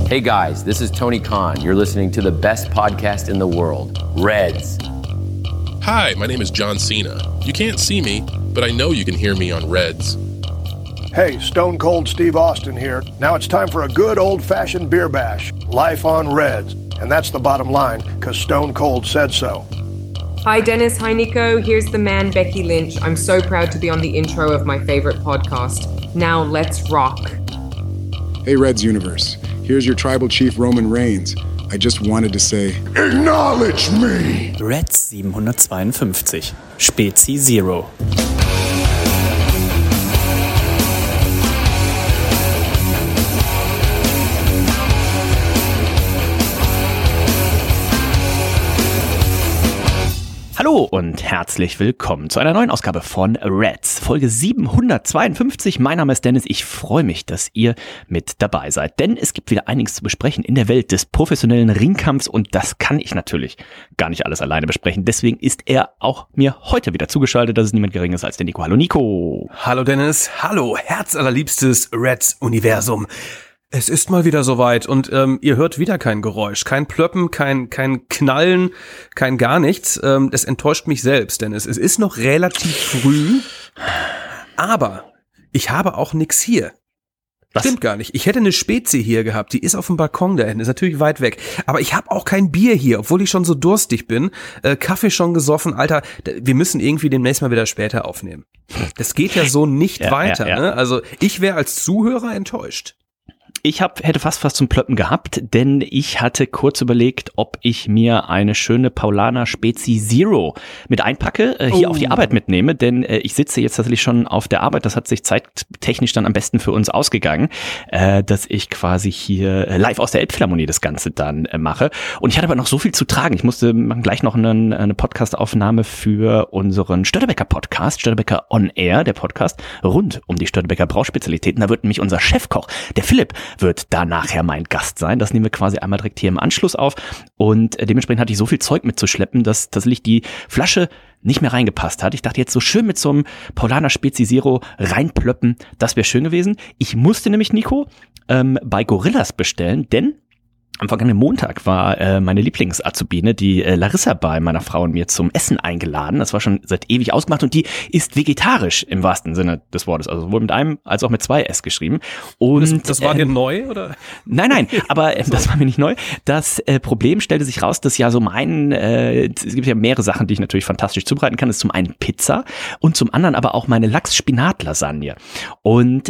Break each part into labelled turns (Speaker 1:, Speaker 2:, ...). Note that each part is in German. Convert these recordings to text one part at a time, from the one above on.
Speaker 1: Hey guys, this is Tony Khan. You're listening to the best podcast in the world, Reds.
Speaker 2: Hi, my name is John Cena. You can't see me, but I know you can hear me on Reds.
Speaker 3: Hey, Stone Cold Steve Austin here. Now it's time for a good old-fashioned beer bash. Life on Reds. And that's the bottom line, because Stone Cold said so.
Speaker 4: Hi Dennis, hi Nico, here's the man Becky Lynch. I'm so proud to be on the intro of my favorite podcast. Now let's rock.
Speaker 5: Hey Reds Universe, here's your tribal chief Roman Reigns. I just wanted to say, acknowledge me!
Speaker 6: Reds 752, Spezi Zero. Hallo und herzlich willkommen zu einer neuen Ausgabe von Reds, Folge 752. Mein Name ist Dennis, ich freue mich, dass ihr mit dabei seid, denn es gibt wieder einiges zu besprechen in der Welt des professionellen Ringkampfs und das kann ich natürlich gar nicht alles alleine besprechen. Deswegen ist er auch mir heute wieder zugeschaltet, das ist niemand Geringeres als der Nico. Hallo Nico.
Speaker 7: Hallo Dennis, hallo herzallerliebstes Reds-Universum. Es ist mal wieder soweit und ihr hört wieder kein Geräusch, kein Plöppen, kein Knallen, kein gar nichts. Das enttäuscht mich selbst, denn es ist noch relativ früh, aber ich habe auch nix hier. Was? Stimmt gar nicht. Ich hätte eine Spezi hier gehabt, die ist auf dem Balkon da hinten, ist natürlich weit weg. Aber ich habe auch kein Bier hier, obwohl ich schon so durstig bin. Kaffee schon gesoffen, Alter, wir müssen irgendwie demnächst mal wieder später aufnehmen. Das geht ja so nicht weiter. Ja. Ne? Also ich wäre als Zuhörer enttäuscht.
Speaker 6: Ich hätte fast was zum Plöppen gehabt, denn ich hatte kurz überlegt, ob ich mir eine schöne Paulaner Spezi Zero mit einpacke, hier auf die Arbeit mitnehme, denn ich sitze jetzt tatsächlich schon auf der Arbeit, das hat sich zeittechnisch dann am besten für uns ausgegangen, dass ich quasi hier live aus der Elbphilharmonie das Ganze dann mache. Und ich hatte aber noch so viel zu tragen, ich musste gleich noch eine Podcast-Aufnahme für unseren Störtebeker Podcast, Störtebeker On Air, der Podcast rund um die Störtebeker Brauspezialitäten. Da wird nämlich unser Chefkoch, der Philipp, wird da nachher mein Gast sein. Das nehmen wir quasi einmal direkt hier im Anschluss auf. Und dementsprechend hatte ich so viel Zeug mitzuschleppen, dass tatsächlich die Flasche nicht mehr reingepasst hat. Ich dachte jetzt so schön mit so einem Paulaner Spezi Zero reinplöppen, das wäre schön gewesen. Ich musste nämlich, Nico, bei Gorillas bestellen, denn am vergangenen Montag war meine Lieblingsazubine, die Larissa, bei meiner Frau und mir zum Essen eingeladen. Das war schon seit ewig ausgemacht und die ist vegetarisch im wahrsten Sinne des Wortes. Also sowohl mit einem als auch mit 2 S geschrieben. Und
Speaker 7: das war dir neu, oder?
Speaker 6: Nein, aber das war mir nicht neu. Das Problem stellte sich raus, dass ja so es gibt ja mehrere Sachen, die ich natürlich fantastisch zubereiten kann. Das ist zum einen Pizza und zum anderen aber auch meine Lachs-Spinat-Lasagne. Und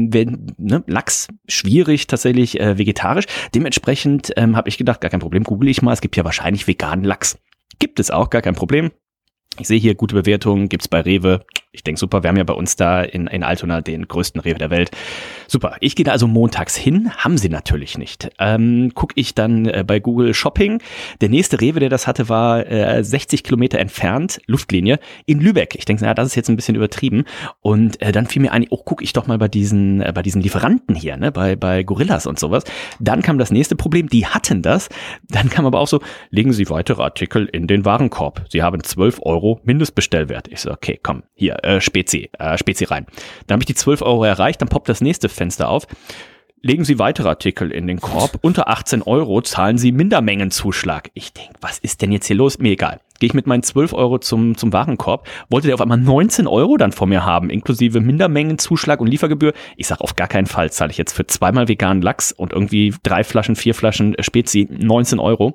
Speaker 6: Lachs schwierig tatsächlich vegetarisch. Dementsprechend habe ich gedacht, gar kein Problem, google ich mal, es gibt ja wahrscheinlich veganen Lachs. Gibt es auch, gar kein Problem. Ich sehe hier gute Bewertungen, gibt's bei Rewe. Ich denke, super, wir haben ja bei uns da in Altona den größten Rewe der Welt. Super, ich gehe da also montags hin, haben sie natürlich nicht. Gucke ich dann bei Google Shopping. Der nächste Rewe, der das hatte, war 60 Kilometer entfernt, Luftlinie, in Lübeck. Ich denke, das ist jetzt ein bisschen übertrieben. Und dann fiel mir ein, gucke ich doch mal bei diesen Lieferanten hier, ne, bei Gorillas und sowas. Dann kam das nächste Problem, die hatten das. Dann kam aber auch so, legen Sie weitere Artikel in den Warenkorb. Sie haben 12 € Mindestbestellwert. Ich so, okay, komm, hier, Spezi rein. Dann habe ich die 12 € erreicht, dann poppt das nächste Fenster auf. Legen Sie weitere Artikel in den Korb. Unter 18 € zahlen Sie Mindermengenzuschlag. Ich denke, was ist denn jetzt hier los? Mir egal. Gehe ich mit meinen 12 € zum Warenkorb. Wollte der auf einmal 19 € dann vor mir haben, inklusive Mindermengenzuschlag und Liefergebühr. Ich sage, auf gar keinen Fall zahle ich jetzt für 2-mal veganen Lachs und irgendwie 3 Flaschen, 4 Flaschen Spezi 19 €.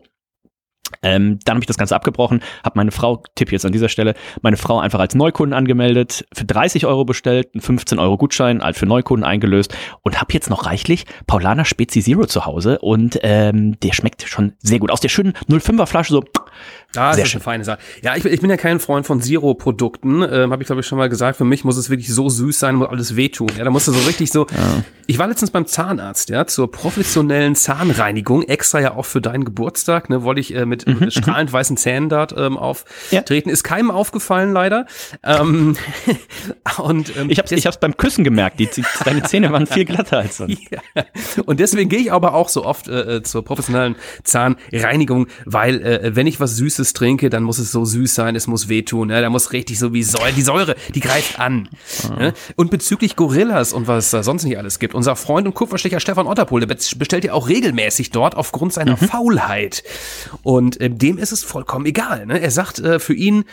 Speaker 6: Dann habe ich das Ganze abgebrochen, habe meine Frau, Tipp jetzt an dieser Stelle, meine Frau einfach als Neukunden angemeldet, für 30 € bestellt, einen 15 € Gutschein für Neukunden eingelöst und habe jetzt noch reichlich Paulaner Spezi Zero zu Hause und der schmeckt schon sehr gut. Aus der schönen 05er Flasche so.
Speaker 7: Das ist eine feine Sache. Ja, ich bin ja kein Freund von Zero-Produkten, habe ich glaube ich schon mal gesagt. Für mich muss es wirklich so süß sein, muss alles wehtun. Ja, da musst du so richtig so. Ja. Ich war letztens beim Zahnarzt, ja, zur professionellen Zahnreinigung, extra ja auch für deinen Geburtstag, ne, wollte ich mit strahlend weißen Zähnen dort auftreten. Ist keinem aufgefallen leider.
Speaker 6: Ich hab's beim Küssen gemerkt. Deine Zähne waren viel glatter als sonst.
Speaker 7: Ja. Und deswegen gehe ich aber auch so oft zur professionellen Zahnreinigung, weil wenn ich was Süßes trinke, dann muss es so süß sein, es muss wehtun, ne? Da muss richtig so wie Säure, die Säure, die greift an. Ne? Und bezüglich Gorillas und was da sonst nicht alles gibt, unser Freund und Kupferstecher Stefan Otterpohl, der bestellt ja auch regelmäßig dort aufgrund seiner Faulheit. Und dem ist es vollkommen egal. Ne? Er sagt, für ihn,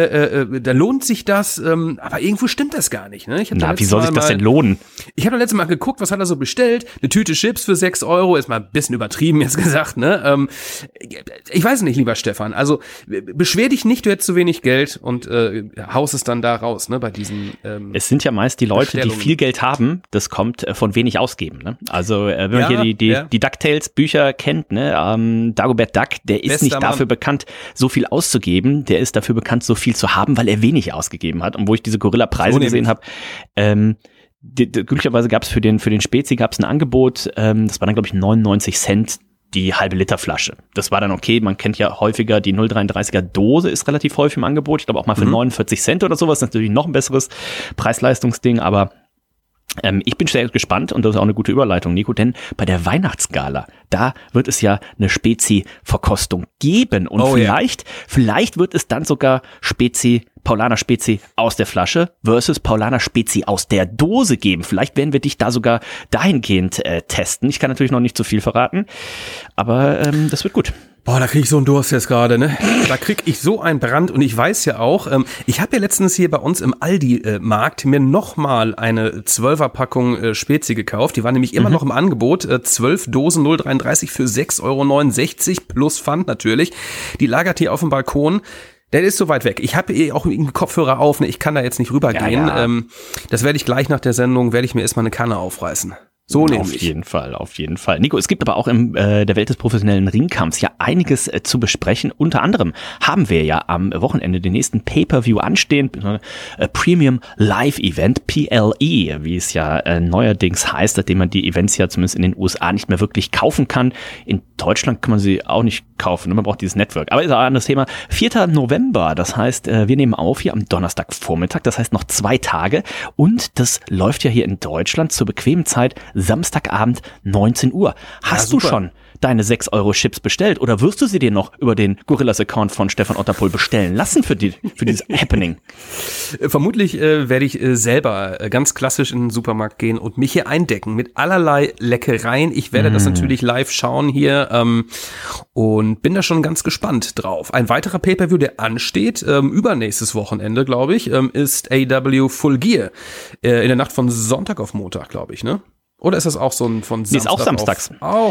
Speaker 7: da lohnt sich das, aber irgendwo stimmt das gar nicht. Ne?
Speaker 6: Wie soll sich das denn lohnen?
Speaker 7: Ich habe letztes Mal geguckt, was hat er so bestellt? Eine Tüte Chips für 6 €, ist mal ein bisschen übertrieben jetzt gesagt. Ne? Ich weiß nicht, lieber Stefan, also beschwer dich nicht, du hättest zu wenig Geld und haust es dann da raus, ne, bei diesen
Speaker 6: es sind ja meist die Leute, die viel Geld haben, das kommt von wenig ausgeben. Ne? Also wenn man hier die DuckTales-Bücher kennt, ne, Dagobert Duck, der ist nicht dafür bekannt, so viel auszugeben, der ist dafür bekannt, so viel zu haben, weil er wenig ausgegeben hat. Und wo ich diese Gorilla-Preise gesehen habe, glücklicherweise gab es für den Spezi gab's ein Angebot, das war dann, glaube ich, 99 Cent die halbe Liter Flasche. Das war dann okay, man kennt ja häufiger, die 0,33er Dose ist relativ häufig im Angebot, ich glaube auch mal für 49 Cent oder sowas, das ist natürlich noch ein besseres Preis-Leistungs-Ding, aber ich bin sehr gespannt und das ist auch eine gute Überleitung, Nico, denn bei der Weihnachtsgala, da wird es ja eine Spezi-Verkostung geben und vielleicht wird es dann sogar Paulaner Spezi aus der Flasche versus Paulaner Spezi aus der Dose geben. Vielleicht werden wir dich da sogar dahingehend testen. Ich kann natürlich noch nicht zu viel verraten, aber das wird gut.
Speaker 7: Boah, da krieg ich so einen Durst jetzt gerade, ne? Da krieg ich so einen Brand und ich weiß ja auch, ich habe ja letztens hier bei uns im Aldi-Markt mir nochmal eine 12er-Packung Spezi gekauft. Die war nämlich immer noch im Angebot. 12 Dosen 0,33 für 6,69 € plus Pfand natürlich. Die lagert hier auf dem Balkon. Der ist so weit weg. Ich habe auch einen Kopfhörer auf, ne? Ich kann da jetzt nicht rübergehen. Ja. Das werde ich gleich nach der Sendung, werde ich mir erstmal eine Kanne aufreißen. So nämlich. Auf jeden Fall.
Speaker 6: Nico, es gibt aber auch in der Welt des professionellen Ringkampfs ja einiges zu besprechen. Unter anderem haben wir ja am Wochenende den nächsten Pay-Per-View anstehen, Premium Live Event, PLE, wie es ja neuerdings heißt, seitdem man die Events ja zumindest in den USA nicht mehr wirklich kaufen kann. In Deutschland kann man sie auch nicht kaufen, man braucht dieses Network. Aber ist auch ein anderes Thema. 4. November, das heißt, wir nehmen auf hier am Donnerstagvormittag, das heißt noch 2 Tage und das läuft ja hier in Deutschland zur bequemen Zeit Samstagabend 19 Uhr. Hast du schon deine 6 € Chips bestellt oder wirst du sie dir noch über den Gorillas-Account von Stefan Otterpohl bestellen lassen für dieses Happening?
Speaker 7: Vermutlich werde ich selber ganz klassisch in den Supermarkt gehen und mich hier eindecken mit allerlei Leckereien. Ich werde das natürlich live schauen hier und bin da schon ganz gespannt drauf. Ein weiterer Pay-Per-View, der ansteht, übernächstes Wochenende, glaube ich, ist AEW Full Gear in der Nacht von Sonntag auf Montag, glaube ich, ne? Oder ist das auch so ein von Samstag?
Speaker 6: Nee, ist auch samstags.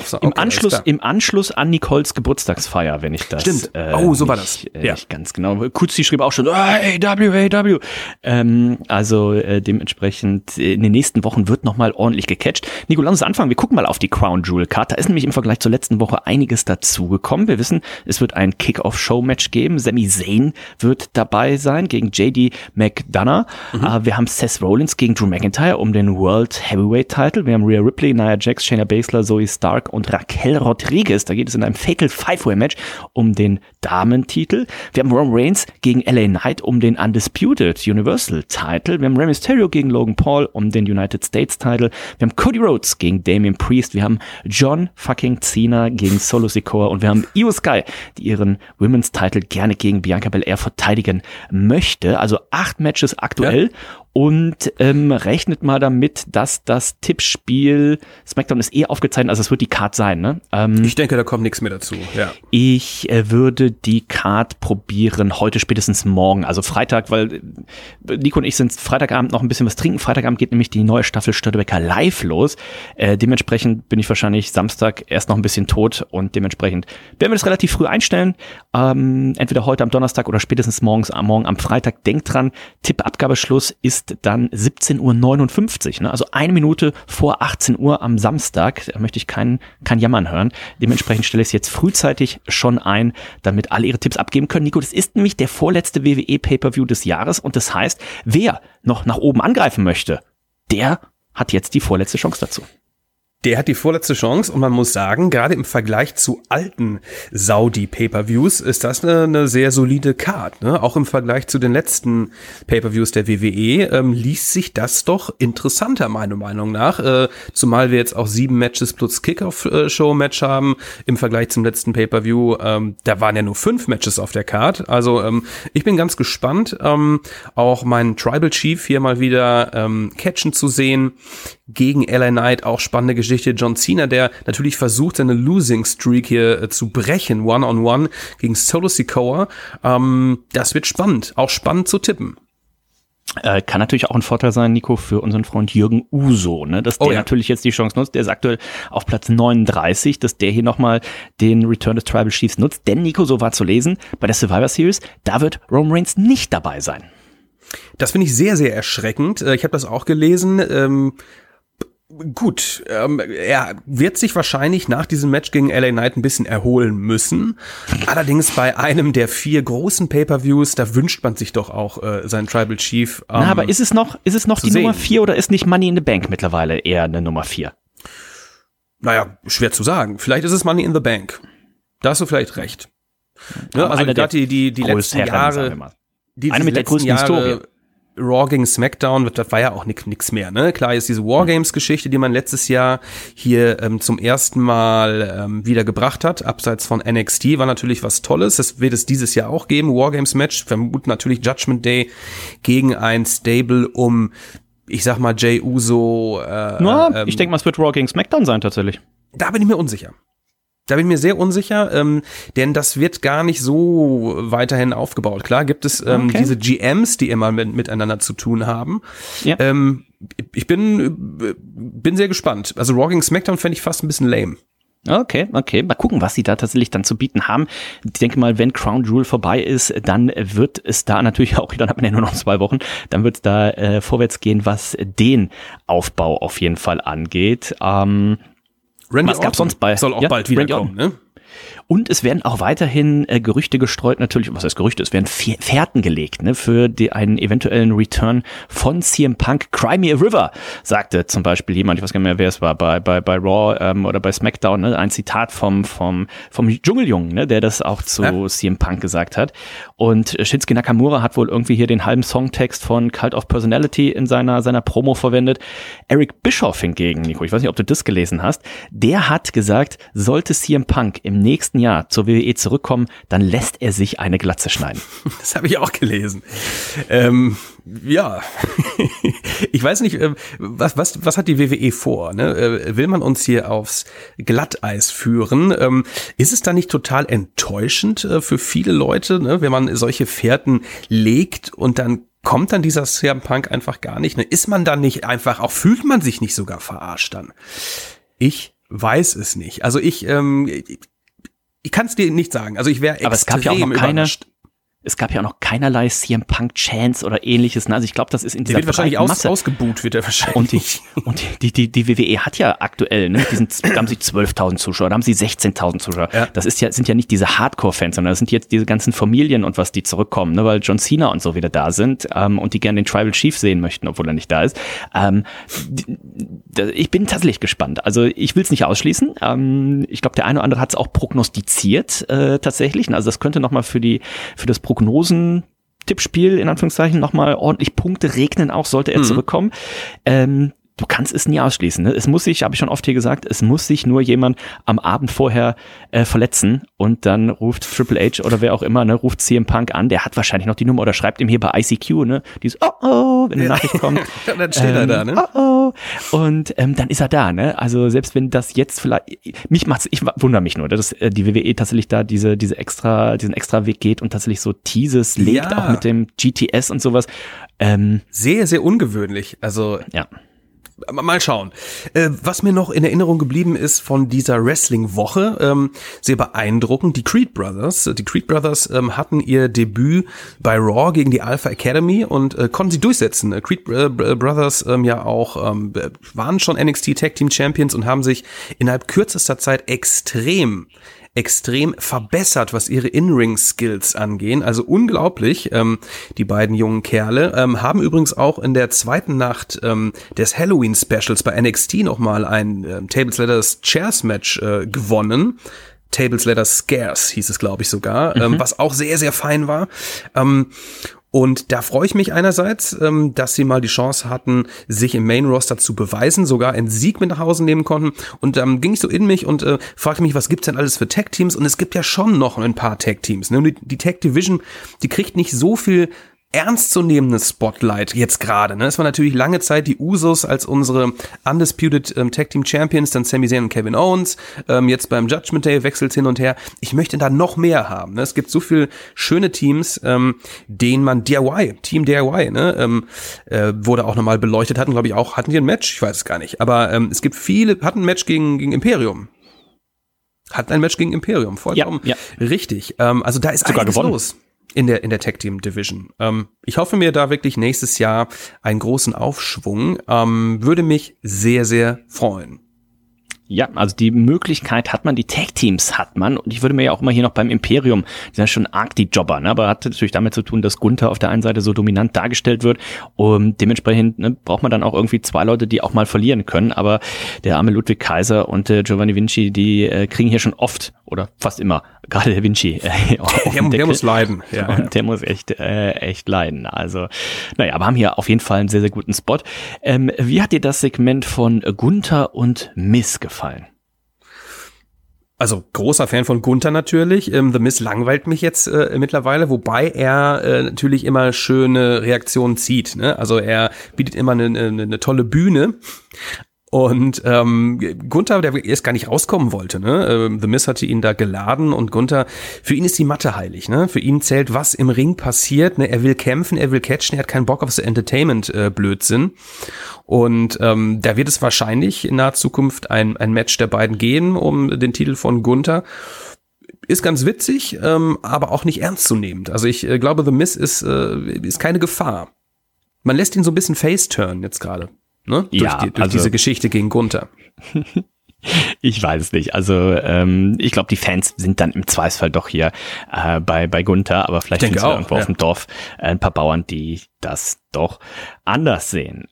Speaker 6: Im Anschluss an Nicoles Geburtstagsfeier, wenn ich das.
Speaker 7: Stimmt. So war das.
Speaker 6: Ganz genau. Kutzi schrieb auch schon, AEW. Dementsprechend in den nächsten Wochen wird nochmal ordentlich gecatcht. Nico, lass uns anfangen. Wir gucken mal auf die Crown Jewel Card. Da ist nämlich im Vergleich zur letzten Woche einiges dazugekommen. Wir wissen, es wird ein Kick-Off-Show-Match geben. Sami Zayn wird dabei sein gegen JD McDonough. Wir haben Seth Rollins gegen Drew McIntyre um den World Heavyweight-Title. Wir haben Rhea Ripley, Nia Jax, Shayna Baszler, Zoe Stark und Raquel Rodriguez. Da geht es in einem Fatal 5-Way-Match um den Damentitel. Wir haben Roman Reigns gegen LA Knight um den Undisputed Universal Title. Wir haben Rey Mysterio gegen Logan Paul um den United States Title. Wir haben Cody Rhodes gegen Damian Priest. Wir haben John fucking Cena gegen Solo Sikoa und wir haben Io Sky, die ihren Women's Title gerne gegen Bianca Belair verteidigen möchte. Also 8 Matches aktuell. Ja. Und rechnet mal damit, dass das Tippspiel, SmackDown ist aufgezeichnet, also es wird die Card sein, ne?
Speaker 7: Ich denke, da kommt nichts mehr dazu, ja.
Speaker 6: Ich würde die Card probieren, heute spätestens morgen, also Freitag, weil Nico und ich sind Freitagabend noch ein bisschen was trinken. Freitagabend geht nämlich die neue Staffel Störtebeker live los. Dementsprechend bin ich wahrscheinlich Samstag erst noch ein bisschen tot und dementsprechend werden wir das relativ früh einstellen. Entweder heute am Donnerstag oder spätestens morgen am Freitag. Denkt dran, Tippabgabeschluss ist dann 17:59 Uhr, ne? Also 1 Minute vor 18 Uhr am Samstag. Da möchte ich kein Jammern hören. Dementsprechend stelle ich es jetzt frühzeitig schon ein, damit alle ihre Tipps abgeben können. Nico, das ist nämlich der vorletzte WWE Pay-Per-View des Jahres und das heißt, wer noch nach oben angreifen möchte, der hat jetzt die vorletzte Chance dazu.
Speaker 7: Der hat die vorletzte Chance und man muss sagen, gerade im Vergleich zu alten Saudi-Pay-Per-Views ist das eine sehr solide Card. Ne? Auch im Vergleich zu den letzten Pay-Per-Views der WWE liest sich das doch interessanter, meiner Meinung nach. Zumal wir jetzt auch 7 Matches plus Kickoff-Show-Match haben im Vergleich zum letzten Pay-Per-View. Da waren ja nur 5 Matches auf der Card. Also ich bin ganz gespannt, auch meinen Tribal Chief hier mal wieder catchen zu sehen. Gegen LA Knight auch spannende Geschichte. John Cena, der natürlich versucht, seine Losing Streak hier zu brechen, One-on-One gegen Solo Sikoa. Das wird spannend, auch spannend zu tippen.
Speaker 6: Kann natürlich auch ein Vorteil sein, Nico, für unseren Freund Jürgen Uso, ne? Dass der natürlich jetzt die Chance nutzt. Der ist aktuell auf Platz 39, dass der hier nochmal den Return des Tribal Chiefs nutzt. Denn, Nico, so war zu lesen, bei der Survivor Series, da wird Roman Reigns nicht dabei sein.
Speaker 7: Das finde ich sehr, sehr erschreckend. Ich habe das auch gelesen. Gut, er wird sich wahrscheinlich nach diesem Match gegen LA Knight ein bisschen erholen müssen. Allerdings bei einem der 4 großen Pay-Per-Views, da wünscht man sich doch auch seinen Tribal Chief.
Speaker 6: Na, aber ist es noch die
Speaker 7: sehen.
Speaker 6: Nummer 4 oder ist nicht Money in the Bank mittlerweile eher eine Nummer 4?
Speaker 7: Naja, schwer zu sagen. Vielleicht ist es Money in the Bank. Da hast du vielleicht recht. Ne? Also gerade die letzten Jahre,
Speaker 6: eine mit der größten Historie.
Speaker 7: Raw gegen SmackDown, das war ja auch nix mehr, ne? Klar ist diese Wargames-Geschichte, die man letztes Jahr hier zum ersten Mal wieder gebracht hat, abseits von NXT, war natürlich was Tolles. Das wird es dieses Jahr auch geben, Wargames-Match, vermuten natürlich Judgment Day gegen ein Stable um, ich sag mal, Jey Uso.
Speaker 6: Ich denke mal, es wird Raw gegen SmackDown sein tatsächlich.
Speaker 7: Da bin ich mir unsicher. Da bin ich mir sehr unsicher, denn das wird gar nicht so weiterhin aufgebaut. Klar gibt es diese GMs, die immer miteinander zu tun haben. Ja. Ich bin sehr gespannt. Also Raw gegen SmackDown fände ich fast ein bisschen lame.
Speaker 6: Okay. Mal gucken, was sie da tatsächlich dann zu bieten haben. Ich denke mal, wenn Crown Jewel vorbei ist, dann wird es da natürlich auch, dann hat man ja nur noch 2 Wochen, dann wird es da vorwärts gehen, was den Aufbau auf jeden Fall angeht.
Speaker 7: Randy
Speaker 6: was gab sonst bei?
Speaker 7: Soll auch bald wiederkommen, ne?
Speaker 6: Und es werden auch weiterhin Gerüchte gestreut, natürlich, was heißt Gerüchte, es werden Fährten gelegt, ne, für einen eventuellen Return von CM Punk. Cry Me a River, sagte zum Beispiel jemand, ich weiß gar nicht mehr, wer es war, bei Raw oder bei SmackDown, ne, ein Zitat vom Dschungeljungen, ne, der das auch zu CM Punk gesagt hat. Und Shinsuke Nakamura hat wohl irgendwie hier den halben Songtext von Cult of Personality in seiner Promo verwendet. Eric Bischoff hingegen, Nico, ich weiß nicht, ob du das gelesen hast, der hat gesagt, sollte CM Punk im nächsten Jahr zur WWE zurückkommen, dann lässt er sich eine Glatze schneiden.
Speaker 7: Das habe ich auch gelesen. Ja, ich weiß nicht, was hat die WWE vor? Ne? Will man uns hier aufs Glatteis führen? Ist es da nicht total enttäuschend für viele Leute, ne? Wenn man solche Fährten legt und dann kommt dann dieser CM Punk einfach gar nicht? Ne? Ist man dann nicht einfach, auch fühlt man sich nicht sogar verarscht dann? Ich weiß es nicht. Also ich kann es dir nicht sagen. Also ich wäre extrem überrascht.
Speaker 6: Es gab ja auch noch keinerlei CM Punk Chance oder ähnliches. Also ich glaube, das ist in dieser
Speaker 7: wahrscheinlich ausgebuht, wird er wahrscheinlich.
Speaker 6: Und die WWE hat ja aktuell, ne, da haben sie 12.000 Zuschauer, da haben sie 16.000 Zuschauer. Ja. Das sind ja nicht diese Hardcore-Fans, sondern das sind jetzt diese ganzen Familien und was die zurückkommen, ne, weil John Cena und so wieder da sind und die gerne den Tribal Chief sehen möchten, obwohl er nicht da ist. Ich bin tatsächlich gespannt. Also ich will es nicht ausschließen. Ich glaube, der eine oder andere hat es auch prognostiziert tatsächlich. Also das könnte nochmal für das Prognosen-Tippspiel in Anführungszeichen nochmal ordentlich Punkte regnen, auch sollte er zurückkommen. Du kannst es nie ausschließen. Ne? Es muss sich, habe ich schon oft hier gesagt, es muss sich nur jemand am Abend vorher verletzen und dann ruft Triple H oder wer auch immer, ne, ruft CM Punk an, der hat wahrscheinlich noch die Nummer oder schreibt ihm hier bei ICQ, ne, dieses wenn eine Nachricht kommt.
Speaker 7: Dann steht er da, ne?
Speaker 6: Und dann ist er da, ne? Also selbst wenn das jetzt vielleicht, ich wundere mich nur, dass die WWE tatsächlich da diesen extra Weg geht und tatsächlich so Teases legt, auch mit dem GTS und sowas.
Speaker 7: Sehr, sehr ungewöhnlich. Also
Speaker 6: ja.
Speaker 7: Mal schauen. Was mir noch in Erinnerung geblieben ist von dieser Wrestling-Woche, sehr beeindruckend, die Creed Brothers. Die Creed Brothers hatten ihr Debüt bei Raw gegen die Alpha Academy und konnten sie durchsetzen. Creed Brothers ja auch waren schon NXT Tag Team Champions und haben sich innerhalb kürzester Zeit extrem extrem verbessert, was ihre In-Ring-Skills angehen. Also unglaublich, die beiden jungen Kerle. Haben übrigens auch in der zweiten Nacht des Halloween-Specials bei NXT nochmal ein Tables, Ladders, Chairs-Match gewonnen. Tables, Ladders, Scares hieß es, glaube ich, sogar, was auch sehr, sehr fein war. Und da freue ich mich einerseits, dass sie mal die Chance hatten, sich im Main-Roster zu beweisen, sogar einen Sieg mit nach Hause nehmen konnten. Und dann ging ich so in mich und fragte mich, was gibt's denn alles für Tag-Teams? Und es gibt ja schon noch ein paar Tag-Teams. Ne? Die Tag-Division, die kriegt nicht so viel ernstzunehmendes Spotlight jetzt gerade. Ne? Es war natürlich lange Zeit die Usos als unsere Undisputed Tag Team Champions, dann Sami Zayn und Kevin Owens. Jetzt beim Judgment Day wechselt hin und her. Ich möchte da noch mehr haben. Ne? Es gibt so viele schöne Teams, denen man Team DIY, ne? Wurde auch nochmal beleuchtet, hatten glaube ich auch, hatten die ein Match? Ich weiß es gar nicht. Aber es gibt viele, hatten ein Match gegen Imperium. Hatten ein Match gegen Imperium, vollkommen richtig. Also da ist sogar einiges los. In der Tag Team Division. Ich hoffe mir da wirklich nächstes Jahr einen großen Aufschwung. Würde mich sehr, sehr freuen.
Speaker 6: Ja, also die Möglichkeit hat man, die Tag-Teams hat man, und ich würde mir ja auch immer hier noch beim Imperium, die sind ja schon arg die Jobber, ne? Aber hat natürlich damit zu tun, dass Gunther auf der einen Seite so dominant dargestellt wird, und dementsprechend braucht man dann auch irgendwie zwei Leute, die auch mal verlieren können, aber der arme Ludwig Kaiser und Giovanni Vinci, die kriegen hier schon oft oder fast immer, gerade der Vinci,
Speaker 7: der muss leiden.
Speaker 6: Ja, und der muss echt leiden. Also, naja, aber haben hier auf jeden Fall einen sehr, sehr guten Spot. Wie hat dir das Segment von Gunther und Miz gefallen?
Speaker 7: Also großer Fan von Gunther natürlich. The Miz langweilt mich jetzt mittlerweile, wobei er natürlich immer schöne Reaktionen zieht. Ne? Also er bietet immer eine tolle Bühne. Und Gunther, der erst gar nicht rauskommen wollte, ne? The Miz hatte ihn da geladen, und Gunther, für ihn ist die Matte heilig, ne? Für ihn zählt, was im Ring passiert, ne? Er will kämpfen, er will catchen, er hat keinen Bock auf so Entertainment-Blödsinn. Und da wird es wahrscheinlich in naher Zukunft ein Match der beiden gehen um den Titel von Gunther. Ist ganz witzig, aber auch nicht ernstzunehmend. Also ich glaube, The Miz ist keine Gefahr. Man lässt ihn so ein bisschen face-turn jetzt gerade. Ne? Durch diese Geschichte gegen Gunther.
Speaker 6: Ich weiß es nicht. Also ich glaube, die Fans sind dann im Zweifelsfall doch hier bei Gunther, aber vielleicht sind es irgendwo auf dem Dorf ein paar Bauern, die das doch anders sehen.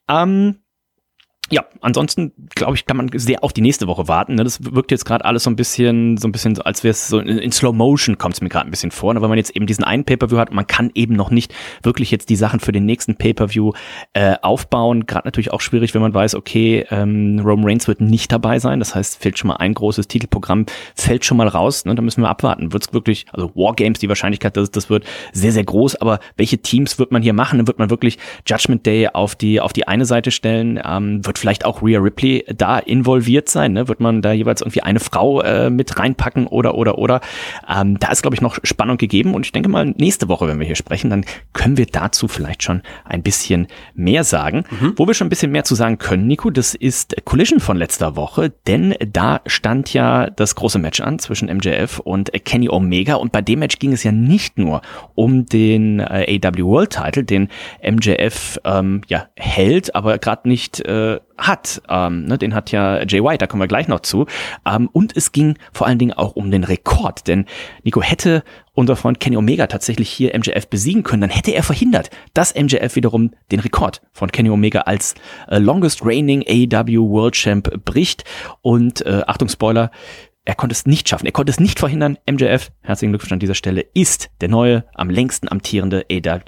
Speaker 6: Ja, ansonsten, glaube ich, kann man sehr auf die nächste Woche warten. Ne? Das wirkt jetzt gerade alles so ein bisschen, als wäre es so in Slow Motion, kommt es mir gerade ein bisschen vor. Ne? Weil man jetzt eben diesen einen Pay-Per-View hat, man kann eben noch nicht wirklich jetzt die Sachen für den nächsten Pay-Per-View aufbauen. Gerade natürlich auch schwierig, wenn man weiß, okay, Roman Reigns wird nicht dabei sein. Das heißt, fällt schon mal ein großes Titelprogramm, fällt schon mal raus. Ne? Da müssen wir abwarten. Wird es wirklich, also Wargames, die Wahrscheinlichkeit, dass das wird sehr, sehr groß. Aber welche Teams wird man hier machen? Dann wird man wirklich Judgment Day auf die eine Seite stellen, wird vielleicht auch Rhea Ripley da involviert sein, ne? Wird man da jeweils irgendwie eine Frau mit reinpacken oder. Da ist, glaube ich, noch Spannung gegeben, und ich denke mal, nächste Woche, wenn wir hier sprechen, dann können wir dazu vielleicht schon ein bisschen mehr sagen. Wo wir schon ein bisschen mehr zu sagen können, Nico, das ist Collision von letzter Woche, denn da stand ja das große Match an zwischen MJF und Kenny Omega, und bei dem Match ging es ja nicht nur um den AEW World Title, den MJF hält, aber gerade nicht hat. Den hat ja Jay White, da kommen wir gleich noch zu. Und es ging vor allen Dingen auch um den Rekord, denn Nico, hätte unser Freund Kenny Omega tatsächlich hier MJF besiegen können, dann hätte er verhindert, dass MJF wiederum den Rekord von Kenny Omega als longest reigning AEW World Champ bricht. Und Achtung, Spoiler, er konnte es nicht schaffen. Er konnte es nicht verhindern. MJF, herzlichen Glückwunsch an dieser Stelle, ist der neue, am längsten amtierende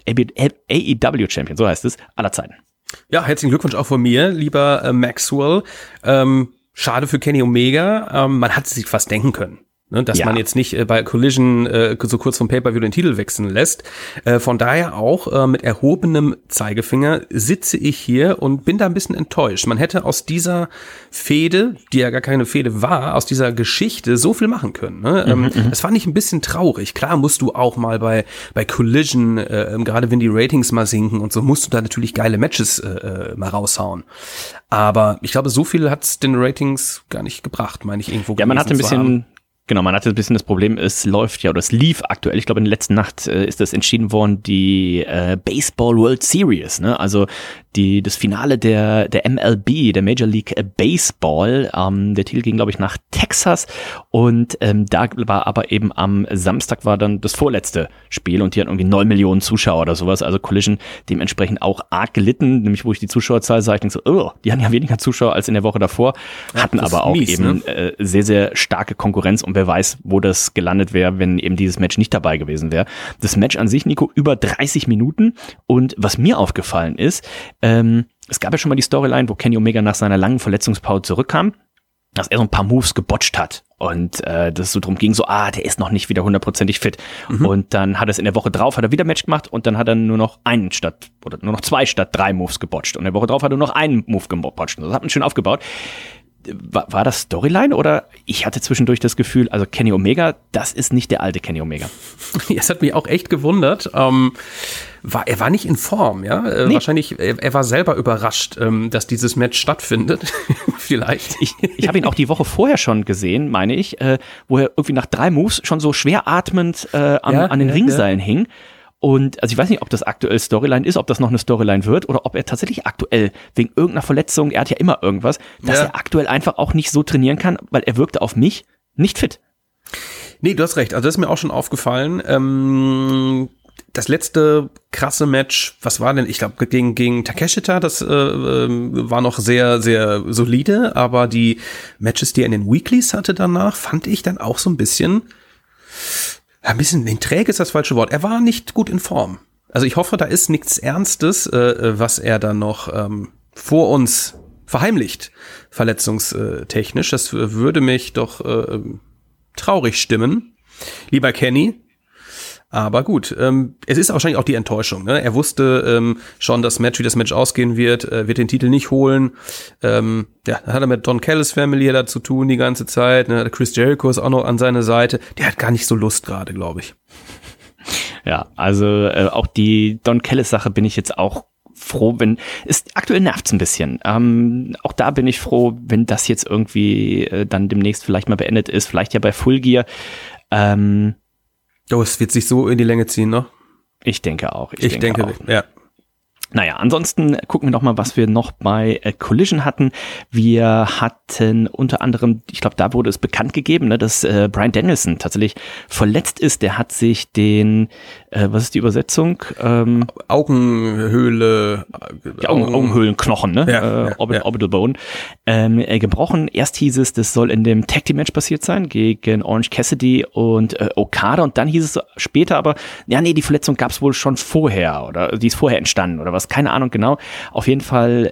Speaker 6: AEW Champion, so heißt es, aller Zeiten.
Speaker 7: Ja, herzlichen Glückwunsch auch von mir, lieber Maxwell. Schade für Kenny Omega. Man hat es sich fast denken können, ne, dass man jetzt nicht bei Collision so kurz vom Pay-Per-View den Titel wechseln lässt. Von daher auch mit erhobenem Zeigefinger sitze ich hier und bin da ein bisschen enttäuscht. Man hätte aus dieser Fehde, die ja gar keine Fehde war, aus dieser Geschichte so viel machen können. Ne? Das fand ich ein bisschen traurig. Klar musst du auch mal bei Collision, gerade wenn die Ratings mal sinken und so, musst du da natürlich geile Matches mal raushauen. Aber ich glaube, so viel hat's den Ratings gar nicht gebracht, meine ich irgendwo.
Speaker 6: Ja, man hatte ein bisschen... Genau, man hatte ein bisschen das Problem, es lief aktuell, ich glaube in der letzten Nacht ist das entschieden worden, die Baseball World Series, ne? Also das Finale der MLB, der Major League Baseball. Der Titel ging, glaube ich, nach Texas und da war aber eben am Samstag war dann das vorletzte Spiel und die hatten irgendwie 9 Millionen Zuschauer oder sowas, also Collision dementsprechend auch arg gelitten, nämlich wo ich die Zuschauerzahl sah, ich denke so, die hatten ja weniger Zuschauer als in der Woche davor, hatten aber auch mies, eben sehr, sehr starke Konkurrenz und wer weiß, wo das gelandet wäre, wenn eben dieses Match nicht dabei gewesen wäre. Das Match an sich, Nico, über 30 Minuten und was mir aufgefallen ist, es gab ja schon mal die Storyline, wo Kenny Omega nach seiner langen Verletzungspause zurückkam, dass er so ein paar Moves gebotcht hat und dass es so drum ging, so, der ist noch nicht wieder 100%ig fit. Und dann hat er es in der Woche drauf, hat er wieder Match gemacht und dann hat er nur noch 2 statt 3 Moves gebotcht. Und in der Woche drauf hat er nur noch einen Move gebotcht. Das hat man schön aufgebaut. War das Storyline oder ich hatte zwischendurch das Gefühl, also Kenny Omega, das ist nicht der alte Kenny Omega.
Speaker 7: Das hat mich auch echt gewundert. Er war nicht in Form, ja? Nee. Wahrscheinlich, er war selber überrascht, dass dieses Match stattfindet. Vielleicht.
Speaker 6: Ich habe ihn auch die Woche vorher schon gesehen, meine ich, wo er irgendwie nach 3 Moves schon so schwer atmend an den Ringseilen hing. Und also ich weiß nicht, ob das aktuell Storyline ist, ob das noch eine Storyline wird oder ob er tatsächlich aktuell wegen irgendeiner Verletzung, er hat ja immer irgendwas, dass er aktuell einfach auch nicht so trainieren kann, weil er wirkte auf mich nicht fit.
Speaker 7: Nee, du hast recht. Also das ist mir auch schon aufgefallen. Das letzte krasse Match, was war denn? Ich glaube gegen Takeshita, das war noch sehr, sehr solide, aber die Matches, die er in den Weeklies hatte danach, fand ich dann auch so ein bisschen träge ist das falsche Wort. Er war nicht gut in Form. Also ich hoffe, da ist nichts Ernstes, was er dann noch vor uns verheimlicht, verletzungstechnisch. Das würde mich doch traurig stimmen, lieber Kenny. Aber gut, es ist wahrscheinlich auch die Enttäuschung. Ne? Er wusste schon, wie das Match ausgehen wird den Titel nicht holen. Dann hat er mit Don Callis Family da zu tun die ganze Zeit. Ne? Chris Jericho ist auch noch an seiner Seite. Der hat gar nicht so Lust gerade, glaube ich.
Speaker 6: Ja, also auch die Don Callis Sache bin ich jetzt auch froh, aktuell nervt's ein bisschen. Auch da bin ich froh, wenn das jetzt irgendwie dann demnächst vielleicht mal beendet ist. Vielleicht ja bei Full Gear.
Speaker 7: Es wird sich so in die Länge ziehen, ne?
Speaker 6: Ich denke auch.
Speaker 7: Ich denke auch. Ja.
Speaker 6: Naja, ansonsten gucken wir noch mal, was wir noch bei Collision hatten. Wir hatten unter anderem, ich glaube, da wurde es bekannt gegeben, ne, dass Bryan Danielson tatsächlich verletzt ist. Der hat sich was ist die Übersetzung?
Speaker 7: Augenhöhle.
Speaker 6: Augenhöhlenknochen, ne? Orbital Bone. Gebrochen. Erst hieß es, das soll in dem Tag Team Match passiert sein gegen Orange Cassidy und Okada. Und dann hieß es später aber, die Verletzung gab es wohl schon vorher oder die ist vorher entstanden oder was, keine Ahnung genau. Auf jeden Fall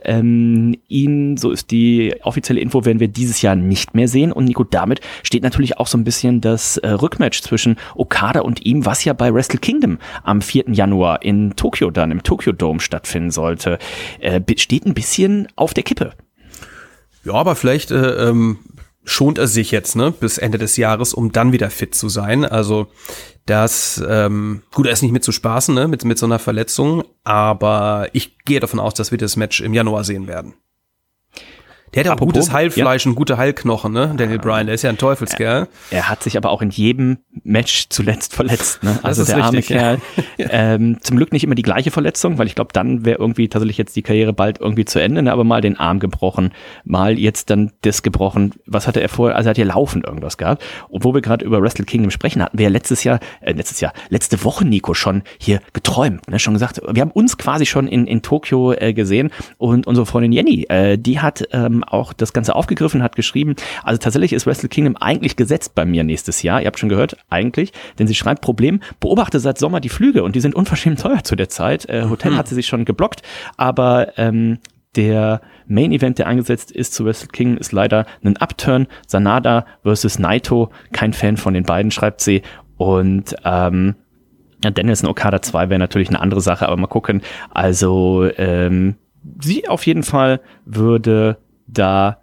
Speaker 6: so ist die offizielle Info, werden wir dieses Jahr nicht mehr sehen. Und Nico, damit steht natürlich auch so ein bisschen das Rückmatch zwischen Okada und ihm, was ja bei Wrestle Kingdom am 4. Januar in Tokio dann im Tokyo Dome stattfinden sollte, steht ein bisschen auf der Kippe.
Speaker 7: Ja, aber vielleicht schont er sich jetzt, ne, bis Ende des Jahres, um dann wieder fit zu sein. Also das, gut, er ist nicht mit zu spaßen, ne, mit so einer Verletzung, aber ich gehe davon aus, dass wir das Match im Januar sehen werden. Der hat auch gutes Heilfleisch und gute Heilknochen, ne? Daniel Bryan, der ist ja ein Teufelskerl.
Speaker 6: Er hat sich aber auch in jedem Match zuletzt verletzt, ne? Also der arme Kerl. Zum Glück nicht immer die gleiche Verletzung, weil ich glaube, dann wäre irgendwie tatsächlich jetzt die Karriere bald irgendwie zu Ende, ne? Aber mal den Arm gebrochen, mal jetzt dann das gebrochen. Was hatte er vorher? Also er hat ja laufend irgendwas gehabt. Und wo wir gerade über Wrestle Kingdom sprechen, hatten wir ja letzte Woche, Nico, schon hier geträumt, ne? Schon gesagt, wir haben uns quasi schon in Tokio gesehen und unsere Freundin Jenny, die hat auch das Ganze aufgegriffen, hat geschrieben, also tatsächlich ist Wrestle Kingdom eigentlich gesetzt bei mir nächstes Jahr. Ihr habt schon gehört, eigentlich, denn sie schreibt, Problem, beobachte seit Sommer die Flüge und die sind unverschämt teuer zu der Zeit. Hotel hat sie sich schon geblockt, aber der Main Event, der angesetzt ist zu Wrestle Kingdom, ist leider ein Upturn. Sanada versus Naito. Kein Fan von den beiden, schreibt sie. Und Danielson Okada 2 wäre natürlich eine andere Sache, aber mal gucken. Also sie auf jeden Fall würde da